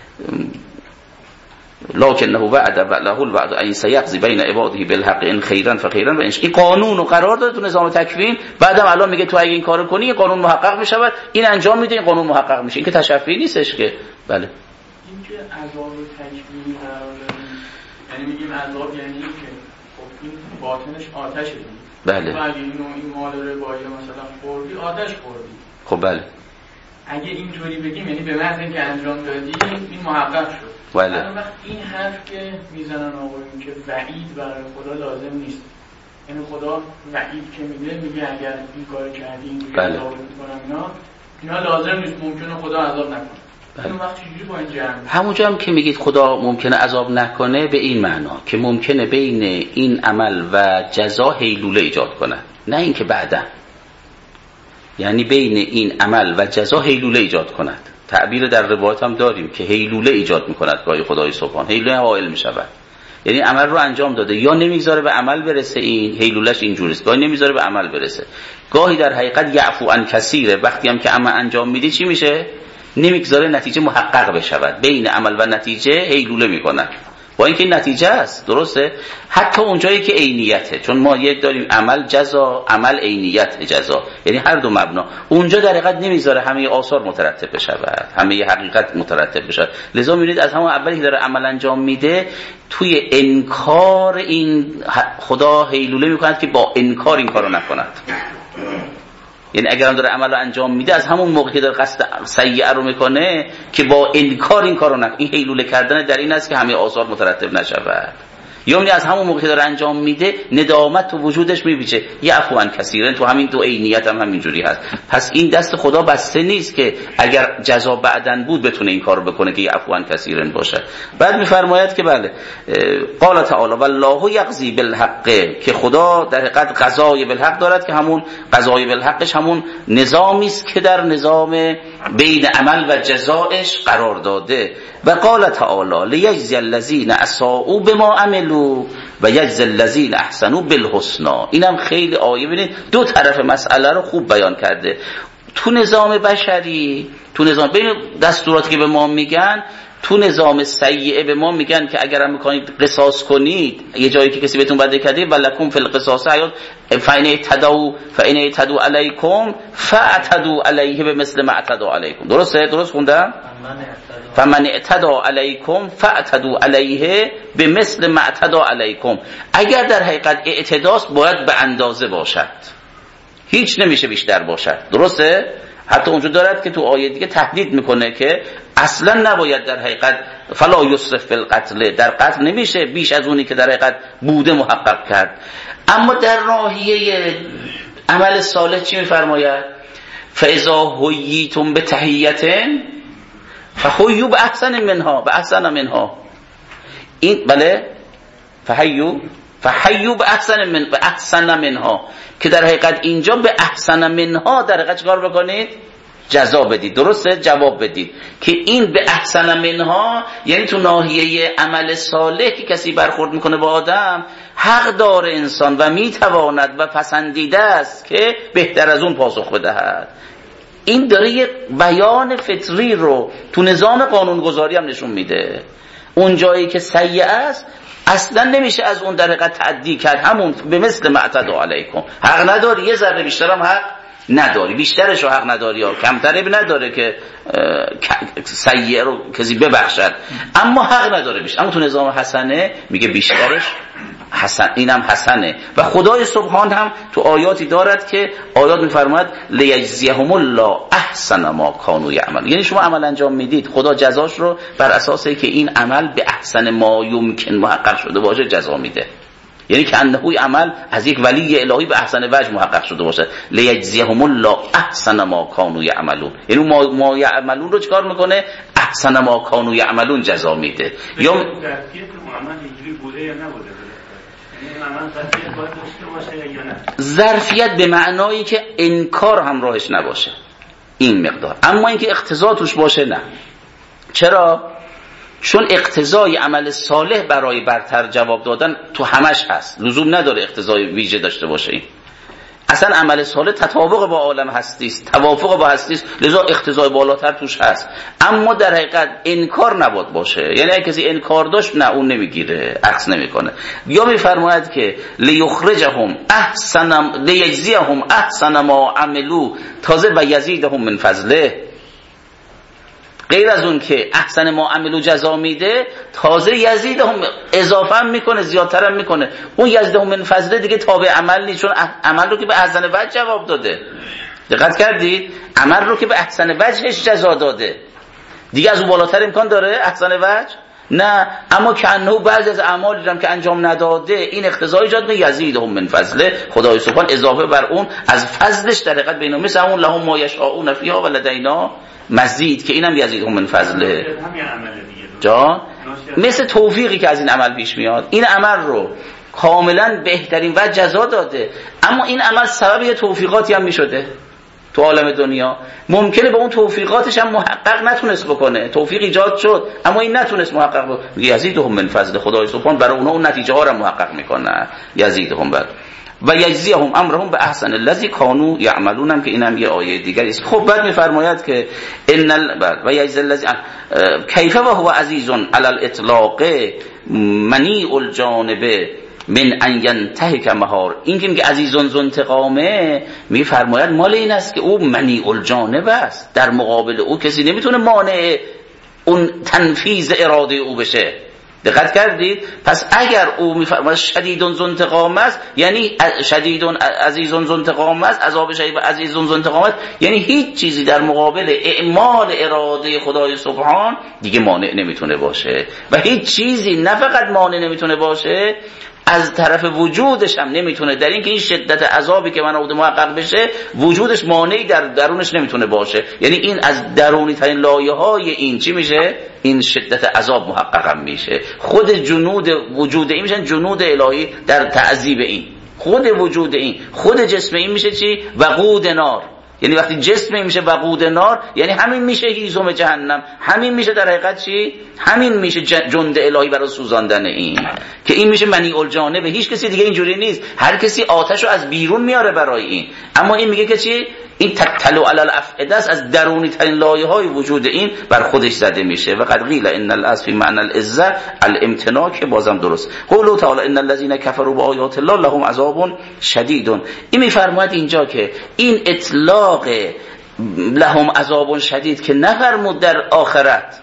لکنه وعد و له الوعد ان سیغزی بین عباده بالحق ان خیرا فخیرا و ان شر. این قانون رو قرار داده تو نظام تکوین، بعدم الان میگه تو اگه این کارو کنی این قانون محقق میشه، این انجام میده این قانون محقق میشه. این که تشفی نیستش که. بله،
این که عذاب تکوینی قرار دادیم، یعنی میگیم عذاب یعنی که خب این باطنش آتشه.
بله،
تو اگه اینو این مال ربایی مثلا خوردی آتش خوردی.
خب بله،
اگه اینطوری بگیم یعنی به محض اینکه انجام دادی این محقق شد.
بله.
الان وقت این حرف که میزنن آقایون که وعید برای خدا لازم نیست، یعنی خدا وعید که میده میگه اگر این کار کردی این
بله.
عذاب میکنم اینا اینا لازم نیست، ممکنه خدا عذاب نکنه. بله. این وقت چجوری با این جمع؟
همونجا هم که میگید خدا ممکنه عذاب نکنه، به این معنا که ممکنه بین این عمل و جزا هیلوله ایجاد کنه، نه اینکه بعدا، یعنی بین این عمل و جزا هیلوله ایجاد کند. تعبیر در روایت هم داریم که هیلوله ایجاد میکند گاهی خدای سبحان، هیلوله حائل میشود، یعنی عمل رو انجام داده یا نمیذاره به عمل برسه، این هیلولش اینجوریست، گاهی نمیذاره به عمل برسه، گاهی در حقیقت یعفو عن کثیره، وقتی هم که عمل انجام میدی چی میشه؟ نمیگذاره نتیجه محقق بشود، بین عمل و نتیجه هیلوله میکنن، با اینکه این نتیجه است، درسته؟ حتی اونجایی که عینیته، چون ما یک داریم عمل جزا، عمل عینیت جزا، یعنی هر دو مبنا، اونجا در حقیقت نمیذاره همه آثار مترتب بشود، همه حقیقت مترتب بشود. لذا میبینید از همون اولی که داره عمل انجام میده توی انکار این خدا هیلوله میکند که با انکار این کارو نکند. یعنی اگر هم داره عمل رو انجام میده از همون موقع که داره قصد سیئه رو میکنه که با انکار این کارو نکنه. این حیلوله کردن در این است که همه آثار مترتب نشود. یعنی از همون موقع که داره انجام میده ندامت تو وجودش میپیچه. یعفو عن کثیرن، تو همین دو عینیت هم همینجوری هست. پس این دست خدا بسته نیست که اگر جزا بعدن بود بتونه این کارو بکنه که یعفو عن کثیرن باشه. بعد میفرماید که بله قال تعالی والله یقضی بالحق، که خدا در حقیقت قضای بالحق دارد که همون قضای بالحقش همون نظامی است که در نظام بین عمل و جزایش قرار داده. و قال تعالی لیجزی الذین اساءوا بما عملوا و یجزی الذین احسنوا بالحسنی. اینم خیلی آیه، ببینید دو طرف مسئله رو خوب بیان کرده. تو نظام بشری، تو نظام بین دستوراتی که به ما میگن، تو نظام سیئه به ما میگن که اگر هم میکنید قصاص کنید، یه جایی که کسی بهتون بده کرده ولکم فی القصاص حیات فإن اعتدوا فإن اعتدوا علیکم فاعتدوا علیه بمثل ما اعتدوا علیکم. درسته؟ درست خوندم؟ فمن اعتدوا علیکم فاعتدوا علیه بمثل ما اعتدوا علیکم. اگر در حقیقت اعتداست باید به اندازه باشد، هیچ نمیشه بیشتر باشد. درسته؟ حتی اونجا دارد که تو آیه دیگه تهدید میکنه که اصلا نباید در حقیقت فلا یسرف فی القتل، در قتل نمیشه بیش از اونی که در حقیقت بوده محقق کرد. اما در ناحیه عمل صالح چی میفرماید؟ فاذا حییتم بتحیة فحیوا باحسن منها باحسن منها. این بله فحیوا فحیوا باحسن من باحسن منها، که در حقیقت اینجا به احسن منها در حقیقت چیکار بکنید؟ جزا بدید. درسته؟ جواب بدید. که این به احسن منها یعنی تو ناحیه عمل صالح که کسی برخورد میکنه با آدم، حق داره انسان و میتواند و پسندیده است که بهتر از اون پاسخ بدهد. این داره یک بیان فطری رو تو نظام قانونگذاری هم نشون میده. اون جایی که سیئه است اصلا نمیشه از اون در حقیقت تعدی کرد، همون به مثل ما اعتدوا علیکم. حق نداری، یه ذره بیشتر هم حق نداری، بیشترش رو حق نداری یا کمتر اب نداره که سیئه رو کسی ببخشد، اما حق نداره بیشتر. اما تو نظام حسنه میگه بیشترش حسن، اینم حسنه. و خدای سبحان هم تو آیاتی دارد که آیات میفرماید لیجزیهم الله احسن ما کانوا یعملون. یعنی شما عمل انجام میدید، خدا جزاش رو بر اساسی که این عمل به احسن ما یمکن محقق شده باشه جزا میده. یعنی که انهوی عمل از یک ولی الهی به احسن وجه محقق شده باشه. لیجزیهم الله احسن ما کانوا یعملون، یعنی ما, ما یعملون رو چکار میکنه؟ احسن ما کانوا یعملون جزا میده. یا
در عمل اینجوری بوده یا نبوده؟
ظرفیت به معنایی که انکار همراهش نباشه این مقدار، اما اینکه اقتضا توش باشه نه. چرا؟ چون اقتضای عمل صالح برای برتر جواب دادن تو همش هست، لزوم نداره اقتضای ویژه داشته باشه. این اصلا عمل صالح تطابق با عالم هستی است، توافق با هستی است، لذا اقتضای بالاتر توش هست. اما در حقیقت انکار نباید باشه، یعنی اگه کسی انکار داشت نه اون نمیگیره، عکس نمیکنه. یا میفرماید که لیخرجهم احسن لیجزیهم احسن ما عملوا، تازه و یزیدهم من فضله. غیر از اون که احسن ما عملو جزا میده، تازه یزیدهم اضافه هم میکنه، زیادتر هم میکنه. اون یزیدهم من فضله دیگه تابع عمل نیست، چون عمل رو که به احسن وجه جواب داده. دقت کردید؟ عمل رو که به احسن وجهش جزا داده، دیگه از اون بالاتر امکان داره احسن وجه؟ نه. اما که انه بعضی از اعمالی هم که انجام نداده این اقتضای ایجاد به یزیدهم من فضله، خدای سبحان اضافه بر اون از فضلش در حقیقت بینه، مثل اون لهم ما یشاءون فیها و لدینا مزید، که اینم یزیدهم من فضله. جان مثل توفیقی که از این عمل پیش میاد، این عمل رو کاملا بهترین وجه جزا داده، اما این عمل سبب یه توفیقاتی هم میشده تو عالم دنیا. ممکنه با اون توفیقاتش هم محقق نتونست بکنه، توفیق ایجاد شد اما این نتونست محقق بکنه، یزیدهم من فضل. خدای سبحان برای اونها اون نتیجه ها رو محقق میکنه، یزیدهم بعد و یجزیهم امرهم به احسن الذی کانوا یعملون، هم که اینم یه آیه دیگری است. خب بعد میفرماید که ان و یجزی الذی کیف و هو عزیز علی الاطلاق منیع الجانب من ان ینتهک مهار. این که میگه عزیزون ذو انتقامه، میفرماید مال این است که او منیع الجانب است، در مقابل او کسی نمیتونه مانع اون تنفیذ اراده او بشه. دقت کردید؟ پس اگر او میفرماید شدیدون ذو انتقام است، یعنی شدیدون عزیزون ذو انتقام است، عذاب شدید و عزیزون ذو انتقام است، یعنی هیچ چیزی در مقابل اعمال اراده خدای سبحان دیگه مانع نمیتونه باشه و هیچ چیزی نه فقط مانع نمیتونه باشه، از طرف وجودش هم نمیتونه، در این که این شدت عذابی که من آورده محقق بشه وجودش مانعی در درونش نمیتونه باشه. یعنی این از درونی ترین لایه های این چی میشه؟ این شدت عذاب محقق هم میشه. خود جنود وجود این میشن جنود الهی در تعذیب این، خود وجود این، خود جسم این میشه چی؟ وقود نار. یعنی وقتی جسم این میشه وقود نار، یعنی همین میشه هیزم جهنم، همین میشه در حقیقت چی؟ همین میشه جند الهی برای سوزاندن این، که این میشه منیع الجانبه. هیچ کسی دیگه اینجوری نیست، هر کسی آتشو از بیرون میاره برای این، اما این میگه که چی؟ این تطلع علی الافئده است، از درونی ترین لایه های وجود این بر خودش زده میشه. و قد قیل ان الاصل فی معنی العزه الامتناع، که بازم درست. قوله تعالی ان الذين كفروا بآیات الله لهم عذاب شدید. این میفرماید اینجا که این اطلاق لهم عذاب شدید که نفرمود در آخرت،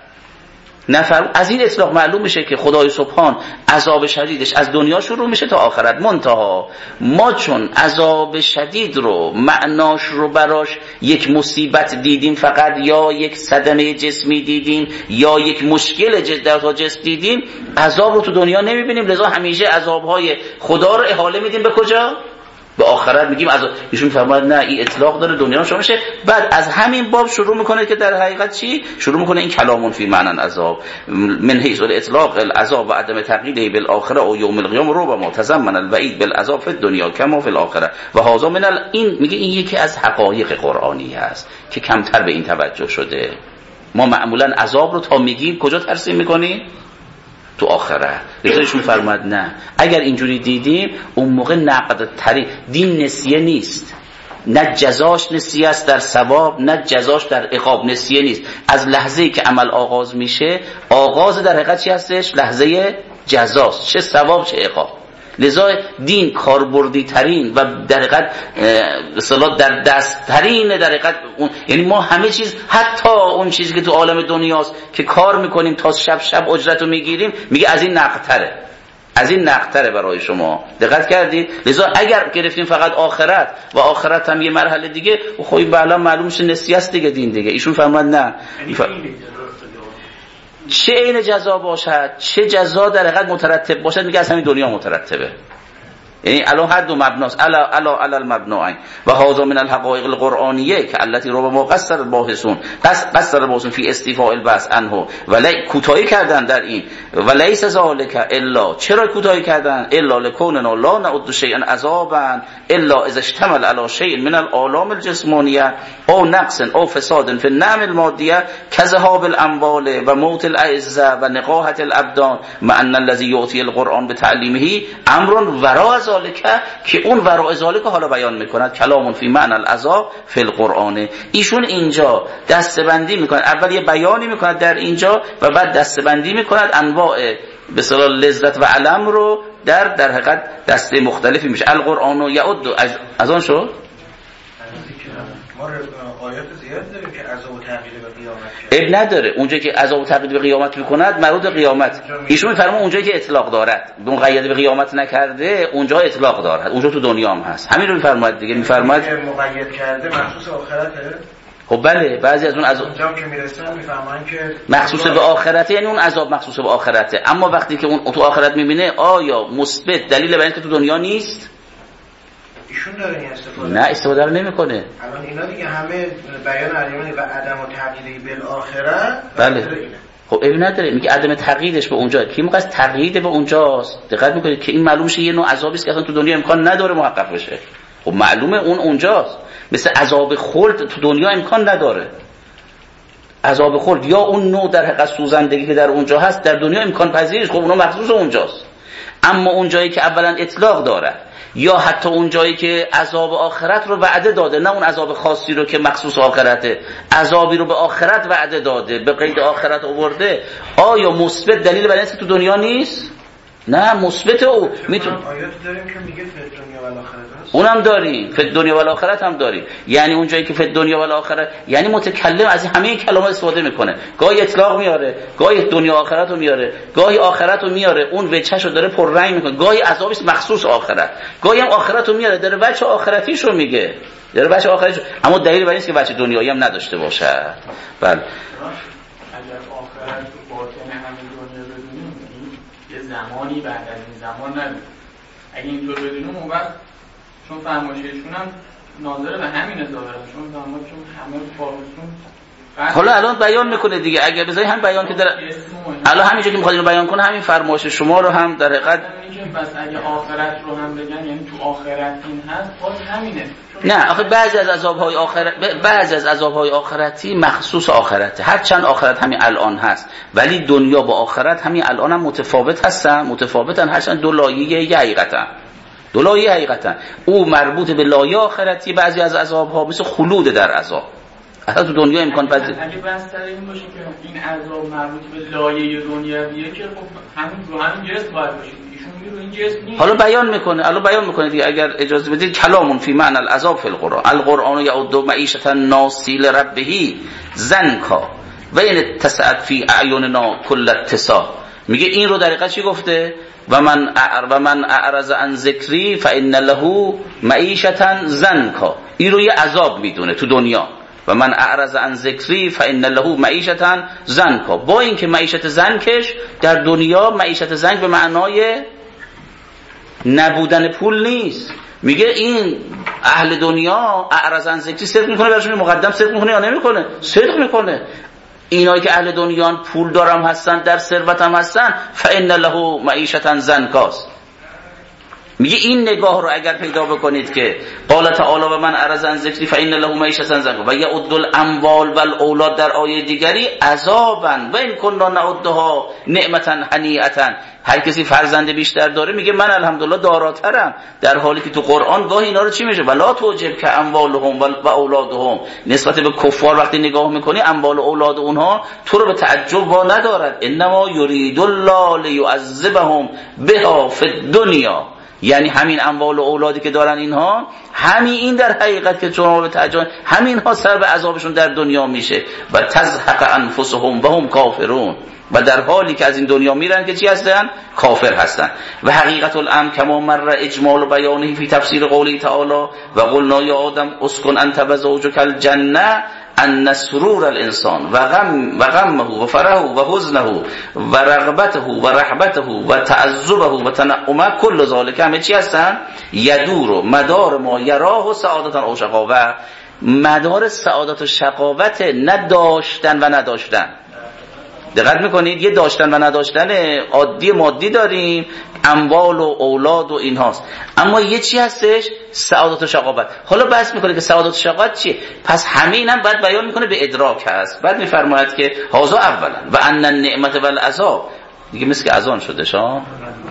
نفر از این اطلاق معلوم میشه که خدای سبحان عذاب شدیدش از دنیا شروع میشه تا آخرت. منتها ما چون عذاب شدید رو معناش رو براش یک مصیبت دیدیم فقط، یا یک صدمه جسمی دیدیم، یا یک مشکل در جسم دیدیم، عذاب رو تو دنیا نمیبینیم. لذا همیشه عذابهای خدا رو احاله میدیم به کجا؟ به آخرت. میگیم از ایشون فرمود نه این اطلاق داره دنیا شما میشه. بعد از همین باب شروع میکنه که در حقیقت چی شروع میکنه؟ این کلامون فی معنی العذاب من حیث الاطلاق العذاب و عدم تقییده بالآخره او یوم القیامه ربما تضمن الوعید بالعذاب فی الدنیا کما فی الاخره و هذا من ال... این میگه این یکی از حقایق قرآنی هست که کمتر به این توجه شده. ما معمولا عذاب رو تا میگیم کجا ترسیم میکنیم؟ تو آخرت. لیکن فرمود نه، اگر اینجوری دیدیم اون موقع نقد تری دین نسیه نیست، نه جزاش نسیه است در ثواب، نه جزاش در عقاب نسیه نیست. از لحظه‌ای که عمل آغاز میشه، آغاز در حقیقت چی هستش؟ لحظه جزاست، چه ثواب چه عقاب. لذا دین کاربردی ترین و در حقیقت اصطلاح در دست ترین در حقیقت، یعنی ما همه چیز، حتی اون چیزی که تو عالم دنیاست که کار میکنیم تا شب شب اجرتو میگیریم، میگه از این نقدتره، از این نقدتره برای شما. دقت کردید؟ لذا اگر گرفتیم فقط آخرت و آخرت هم یه مرحله دیگه، خب بالا معلوم میشه نسیه است دیگه دین دیگه. ایشون فرمود نه، چه این جزا باشد، چه جزا در حقیقت مترتب باشد، میگه از همین دنیا مترتبه. یعنی الان هر دو مبناست، الا الا الا المبناین و هذا من الحقائق القرآنیه که التي ربما قصر الباحثون قصر الباحثون فی استیفاء البحث عنه، ولی کوتاهی کردن در این، ولیس ذلک الا، چرا کوتاهی کردن؟ الا لکوننا لا نعد شیئا عذابا الا اذا اشتمل على شیء من الآلام الجسمانیه او نقص او فساد فی النعم المادیه كذهاب الاموال و موت الاعزه و نقاهة الابدان، مع ان الذي يعطي القرآن بتعلیمه امر وراء که اون وراء ذالک حالا بیان میکند کلامون فی معنی العذاب فی القرآن. ایشون اینجا دستبندی میکند، اول یه بیانی میکند در اینجا و بعد دستبندی میکند انواع به اصطلاح لذت و علم رو در در حقیقت دسته مختلفی میشه. القرآن و یعد از, از آن شد
ما آیات زیاد داریم که عذاب و تغییر به قیامت
اب نداره. اونجایی که عذاب و تغییر به قیامت میکند مربوط به قیامت. ایشون میفرماید اونجایی که اطلاق دارد، مقید به قیامت نکرده، اونجا اطلاق دارد، اونجا تو دنیا هم هست. همین رو میفرماید دیگه. میفرماید
مقید کرده مخصوص آخرته.
خب بله، بعضی از اون عذاب
اونجا که میرسن میفهمن که
مخصوص به آخرته، یعنی اون عذاب مخصوص به آخرته. اما وقتی که اون تو آخرت میبینه، آیا مثبت دلیل بر اینکه تو دنیا نیست؟
ایشون داره این استفاده
نه استفاده رو نمیکنه.
الان اینا دیگه همه بیان علیمانی و عدم و تقییدی بالاخره.
بله خب اب نداره، میگه عدم تقییدش به اونجا، کی میگه تقیید به اونجاست. دقت میکنید که این معلوم شه یه نوع عذابی است که اصلا تو دنیا امکان نداره محقق بشه. خب معلومه اون اونجاست. مثل عذاب خلد تو دنیا امکان نداره. عذاب خلد یا اون نوع در حقیقت سوزندگی که در اونجا هست در دنیا امکان پذیرش، خب اونها مخصوص اونجاست. اما اون جایی که اولا اطلاق داره، یا حتی اون جایی که عذاب آخرت رو وعده داده، نه اون عذاب خاصی رو که مخصوص آخرته، عذابی رو به آخرت وعده داده، به قید آخرت آورده، آیا مثبت دلیل بر اینکه تو دنیا نیست؟ نه مثبت او میتونه.
آیات داریم که میگه فی دنیا و آخرت هست.
اونم داریم، فی دنیا و آخرت هم داریم. یعنی اون جایی که فی دنیا و آخرت، یعنی متکلم از همه کلمات استفاده میکنه. گاهی اطلاق میاره، گاهی دنیا و آخرت رو میاره، گاهی آخرت رو میاره، اون وجهش رو داره پررنگ میکنه. گاهی عذابی مخصوص آخرت، گاهی هم آخرت رو میاره، داره وجه آخرتیش رو میگه. داره وجه آخرتیش، اما دلیل بر این است که وجه دنیایی هم نداشته باشه. بله.
اگر آخرت رو باطن همین دنیا بدونیم، یه زمانی بعد از این زمان نداریم. اگه اینطور بدونیم اون وقت چون فرمایششون هم ناظر به همین ظاهرا، چون فرمایششون همه فارسون.
حالا الان بیان میکنه دیگه، اگر بذاری هم بیان که در الان همینجوری که میخواد اینو بیان کنه، همین فرمایش شما رو هم در حقیقت
بس اگه آخرت رو هم بگن، یعنی تو آخرت این هست، باز همینه.
نه آخه بعضی از عذاب‌های آخرت، بعضی از عذاب‌های آخرتی مخصوص آخرته. هر چند آخرت همین الان هست، ولی دنیا با آخرت همین الان هم متفاوت هستن، متفاوتن، هر چند دو لایه حقیقتن. دو لایه حقیقتن. او مربوط به لایه آخرتی، بعضی از عذاب‌ها مثل خلود در عذاب. اصلا تو دنیا امکان پذیر.
اگه بس سر این باشه که این عذاب مربوط به لایه دنیویه که خب همین رو همین جسم باید باشه. ایشون میگه رو این جسم نیست.
حالا بیان میکنه، الان بیان میکنه دیگه، اگر اجازه بدید. کلامون فی معنی العذاب فی القرآن. القرآن یعد معیشة ناصیل ربه زنکا و این اتسعت فی اعیننا کل اتساع. میگه این رو در حقیقت چی گفته؟ و من و من اعرض عن ذکری فان له معیشة زنکا. این رو یه عذاب میدونه تو دنیا. و من اعرض عن ذکری فان له معیشة زنکا. با اینکه معیشت زنکش در دنیا معیشت زنک به معنای نبودن پول نیست. میگه این اهل دنیا اعرض عن ذکری صدق میکنه، براشون مقدم صدق میکنه یا نمیکنه؟ صدق میکنه. اینایی که اهل دنیان پول دارم هستن، در ثروت هم هستن، فان له معیشة زنکاست. میگه این نگاه رو اگر پیدا بکنید که قال تعالی و من اعرض عن ذکری فان له معیشة زنکا و یعد الاموال والاولاد در آیه دیگری عذابا و ان كنا نعدها نعمتا هنیئتا. هر کسی فرزند بیشتر داره میگه من الحمدلله داراترم، در حالی که تو قرآن گاهی اینا رو چی میشه؟ ولا توجب که اموالهم و اولادهم. نسبت به کفار وقتی نگاه میکنی اموال و اولاد اونها تو رو به تعجب وا ندارد. انما یرید الله لیعذبهم بها فی الدنیا. یعنی همین اموال و اولادی که دارن اینها، همین این در حقیقت که شما به تعجب، همین ها سبب عذابشون در دنیا میشه. و تزهق انفسهم و هم کافرون. و در حالی که از این دنیا میرن که چی هستن؟ کافر هستن. و حقیقت الامر کما مر اجمال بیانه فی تفسیر قوله تعالی و قلنا یا آدم اسکن انت و زوجک الجنه ان سرور الانسان و غم و غمه و فرحه و حزنه و رغبته و رهبته و تعذبه و تنعمه کل ذالک همه چی هستن؟ یدور مدار ما یراه و سعادتا او شقاوه. مدار سعادت و شقاوت نداشتن و نداشتن. دقت میکنید یه داشتن و نداشتن عادی مادی داریم، اموال و اولاد و این هاست، اما یه چی هستش؟ سعادت و شقاوت. حالا بحث میکنه که سعادت و شقاوت چیه؟ پس همه اینم بعد بیان میکنه به ادراک هست. بعد میفرماید که هازا اولا و ان النعمت و العذاب. دیگه مثل که اذان شده شا.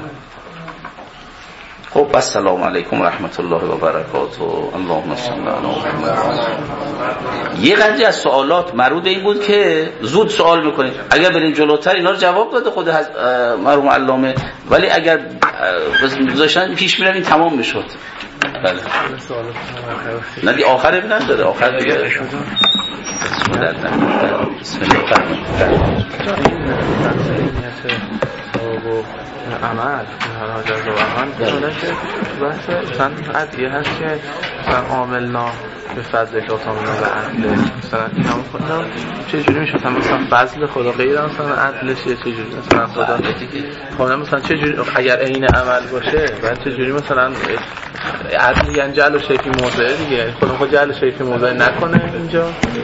خب السلام علیکم و رحمت الله و برکاته. اللهم صل علی محمد. یه قضیه از سوالات مربوط به این بود که زود سوال میکنید. اگر بریم جلوتر اینا رو جواب داده خود مرحوم علامه، ولی اگر گذاشتن پیش میرم این تمام میشد. بله. نه دی آخر ابن نداره، آخر دیگه بسم الله. بسم الله.
عمل حالا جزا و عمل بکنه که بحث چند عدیه هست که مثلا عاملنا به فضل که اتامنا به عدل مثلا این هم خودم چجوری میشه مثلا فضل خدا غیر مثلا عدلش یه چجوری مثلا خدا خدا مثلا چجوری اگر این عمل باشه بعد چجوری مثلا عدل یعنی جعل و شیفی موضعه دیگه خدا خود جعل و شیفی موضعه نکنه اینجا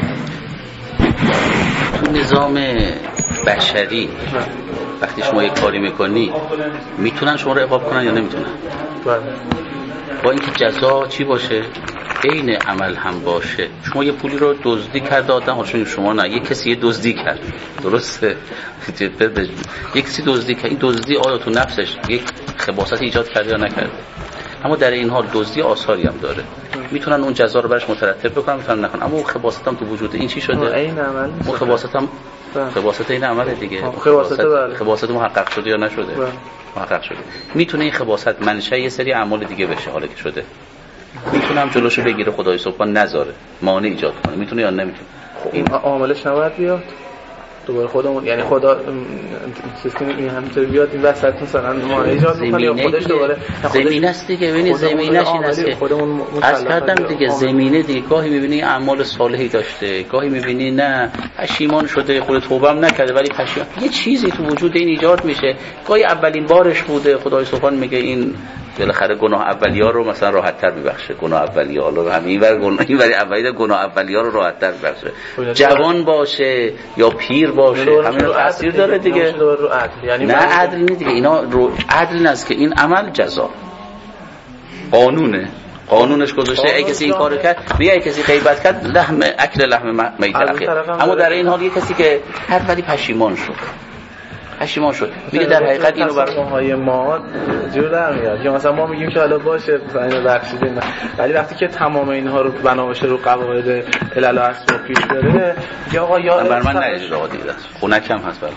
تو نظام بشری وقتی شما یک کاری میکنی میتونن شما رو عقاب کنن یا نمیتونن؟ با اینکه جزا چی باشه؟ عین عمل هم باشه. شما یه پولی رو دزدی کرده آدم، چون شما نه، یک کسی یه دزدی کرد، درسته؟ یک کسی دزدی کرد، این دزدی آیا تو نفسش یک خباثت ایجاد کرده یا نکرده؟ اما در این حال دزدی آثاری هم داره، میتونن اون جزا رو برش مترتب بکنن، میتونن نکنن، اما اون خباثت هم تو وجود این چی شده؟
عین عمل.
اون خباثت هم خباست این عمله دیگه.
خباست بله.
خباست محقق شده یا نشده؟ بله. محقق شده. میتونه این خباست منشأ یه سری اعمال دیگه بشه حالا که شده. میتونه هم جلوشو بگیره خدای سبحان نذاره. مانع ایجاد کنه. میتونه یا نمیتونه.
این عاملش نباید بیاد. دوباره خودمون یعنی خدا سیستم این همینطوری بیاد این وسط مثلا ما ایجاد می‌کنه یا خودش دوباره
زمینه است دیگه. ببینید زمینه‌اش این است که عرض کردم دیگه زمینه دیگه گاهی می‌بینی اعمال صالحی داشته، گاهی می‌بینی نه پشیمان شده، خود توبه هم نکرده ولی پشیمان یه چیزی تو وجود این ایجاد میشه. گاهی اولین بارش بوده خدای سبحان میگه این بالاخره گناه اولیار رو مثلا راحت‌تر میبخشه. گناه اولیار حالا همین ور گناه این ولی اولی گناه اولیار رو راحت‌تر میبخشه. جوان باشه یا پیر باشه همین رو تاثیر داره دیگه. یعنی نه عدل نه دیگه. اینا رو عدل نیست که این عمل جزا قانونه. قانونش گذاشته ای کسی این کارو کرد میگه ای کسی غیبت کرد لحم اکل لحم میت اخی. اما در این حال یه کسی که هر ولی پشیمان شد پشیمان شد میگه در حقیقت اینو برای
ما جور در میاد. یا مثلا ما میگیم که حالا باشه اینو بخشیدیم ولی وقتی که تمام اینها رو بنا بشه رو قواعد علل و اسباب پیش بره یا آقا یا
بر من نریز آقا دیگه خونک هم هست.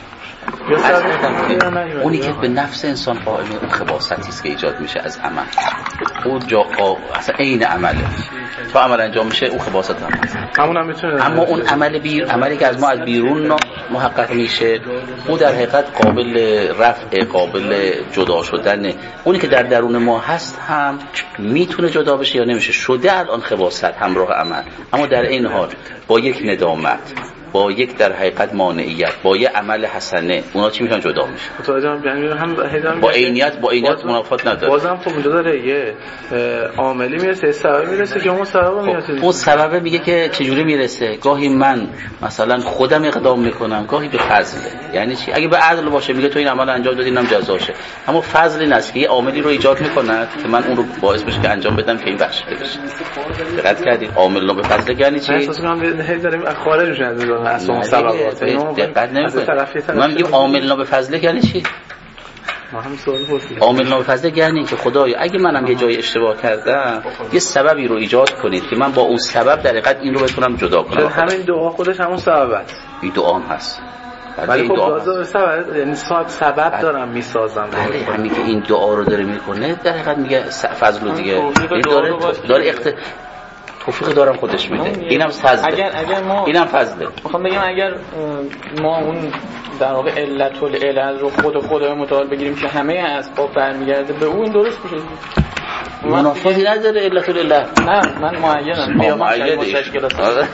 اونی که به نفس انسان قائل اون خباستی است که ایجاد میشه از عمل. اون جا اصلا عین عمله تا عمل انجام میشه اون خباست هم
همون هم میتونه.
اما اون عمل بیر عملی که از ما از بیرون محقق میشه اون در حقیقت قابل رفع قابل جدا شدن. اونی که در درون ما هست هم میتونه جدا بشه یا نمیشه. شده الان خباست همراه عمل اما در این حال با یک ندامت با یک در حقیقت مانعیت با یک عمل حسنه اونا چی میشن جدا میشن.
متوجهم. یعنی هم
با عینیت با عینیت منافات نداره.
بازم خب اونجا داره یه عاملی میرسه سببی میرسه که اون سبب میرسه.
اون سبب میگه که چجوری میرسه. گاهی من مثلا خودم اقدام میکنم گاهی به فضله. یعنی چی؟ اگه به عدل باشه میگه تو این عمل انجام دادی اینم جزاشه. اما فضل این است که یه عاملی رو ایجاد میکنه که من اون رو باعث بشه که انجام بدم که این بخشیده بشه. دقت کردید عامل رو به فضل یعنی چی؟
احساس میکنم هی داریم خارج میشن اصلا سببات.
دقت نمیکنه. من میگم عامل به فضل یعنی چی؟
ما هم سوال پرسیدیم.
عامل نافذه یعنی که خدایا اگه منم یه جای اشتباه کردم یه سببی رو ایجاد کنید که من با اون سبب در حقیقت این رو بتونم جدا کنم.
همین دعا خودش همون سبب است.
این دعا هم هست.
ولی خب لازم سبب یعنی سبب دارم میسازم.
بله همین که این دعا رو داره میکنه در حقیقت میگه فضل دیگه. این داره داره اخت توفیق دارم خودش میده. اینم فضله.
اگر اگر ما
اینم فضله.
میخوام بگم اگر ما اون در واقع علت العلل رو خود خدای متعال بگیریم که همه اسباب برمیگرده به اون درست میشه.
منافاتی نداره علت العلل.
نه من معینم
بیا من مشکلات دارم.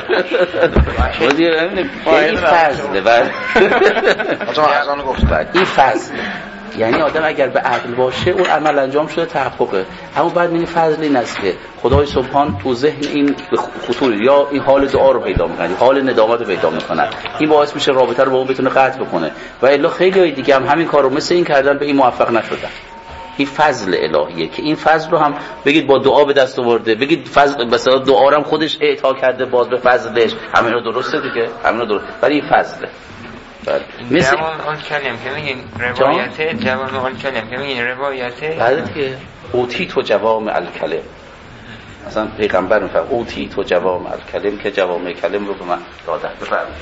ودی این فضله. بعد
آقا اذان گفت
این فضل یعنی آدم اگر به عدل باشه اون عمل انجام شده تحققه. اما بعد میگه فضل این است که خدای سبحان تو ذهن این خطور یا این حال دعا رو پیدا میکنه حال ندامت رو پیدا میکنه. این باعث میشه رابطه رو با اون بتونه قطع بکنه و الا خیلی دیگه هم همین کارو مثل این کردن به این موفق نشدن. این فضل الهیه که این فضل رو هم بگید با دعا به دست آورده. بگید فضل مثلا دعا رو هم خودش اعطا کرده باز به فضلش. همین رو درسته دیگه. همین رو درست. ولی این فضله.
مثل جوان آن کلم که میگین روایته جوان آن کلم که میگین روایته
بعد که اوتی تو جوام الکلم مثلا پیغمبر میفرمه اوتی تو جوام الکلم که جوام کلم رو به من دادن. بفرمایید.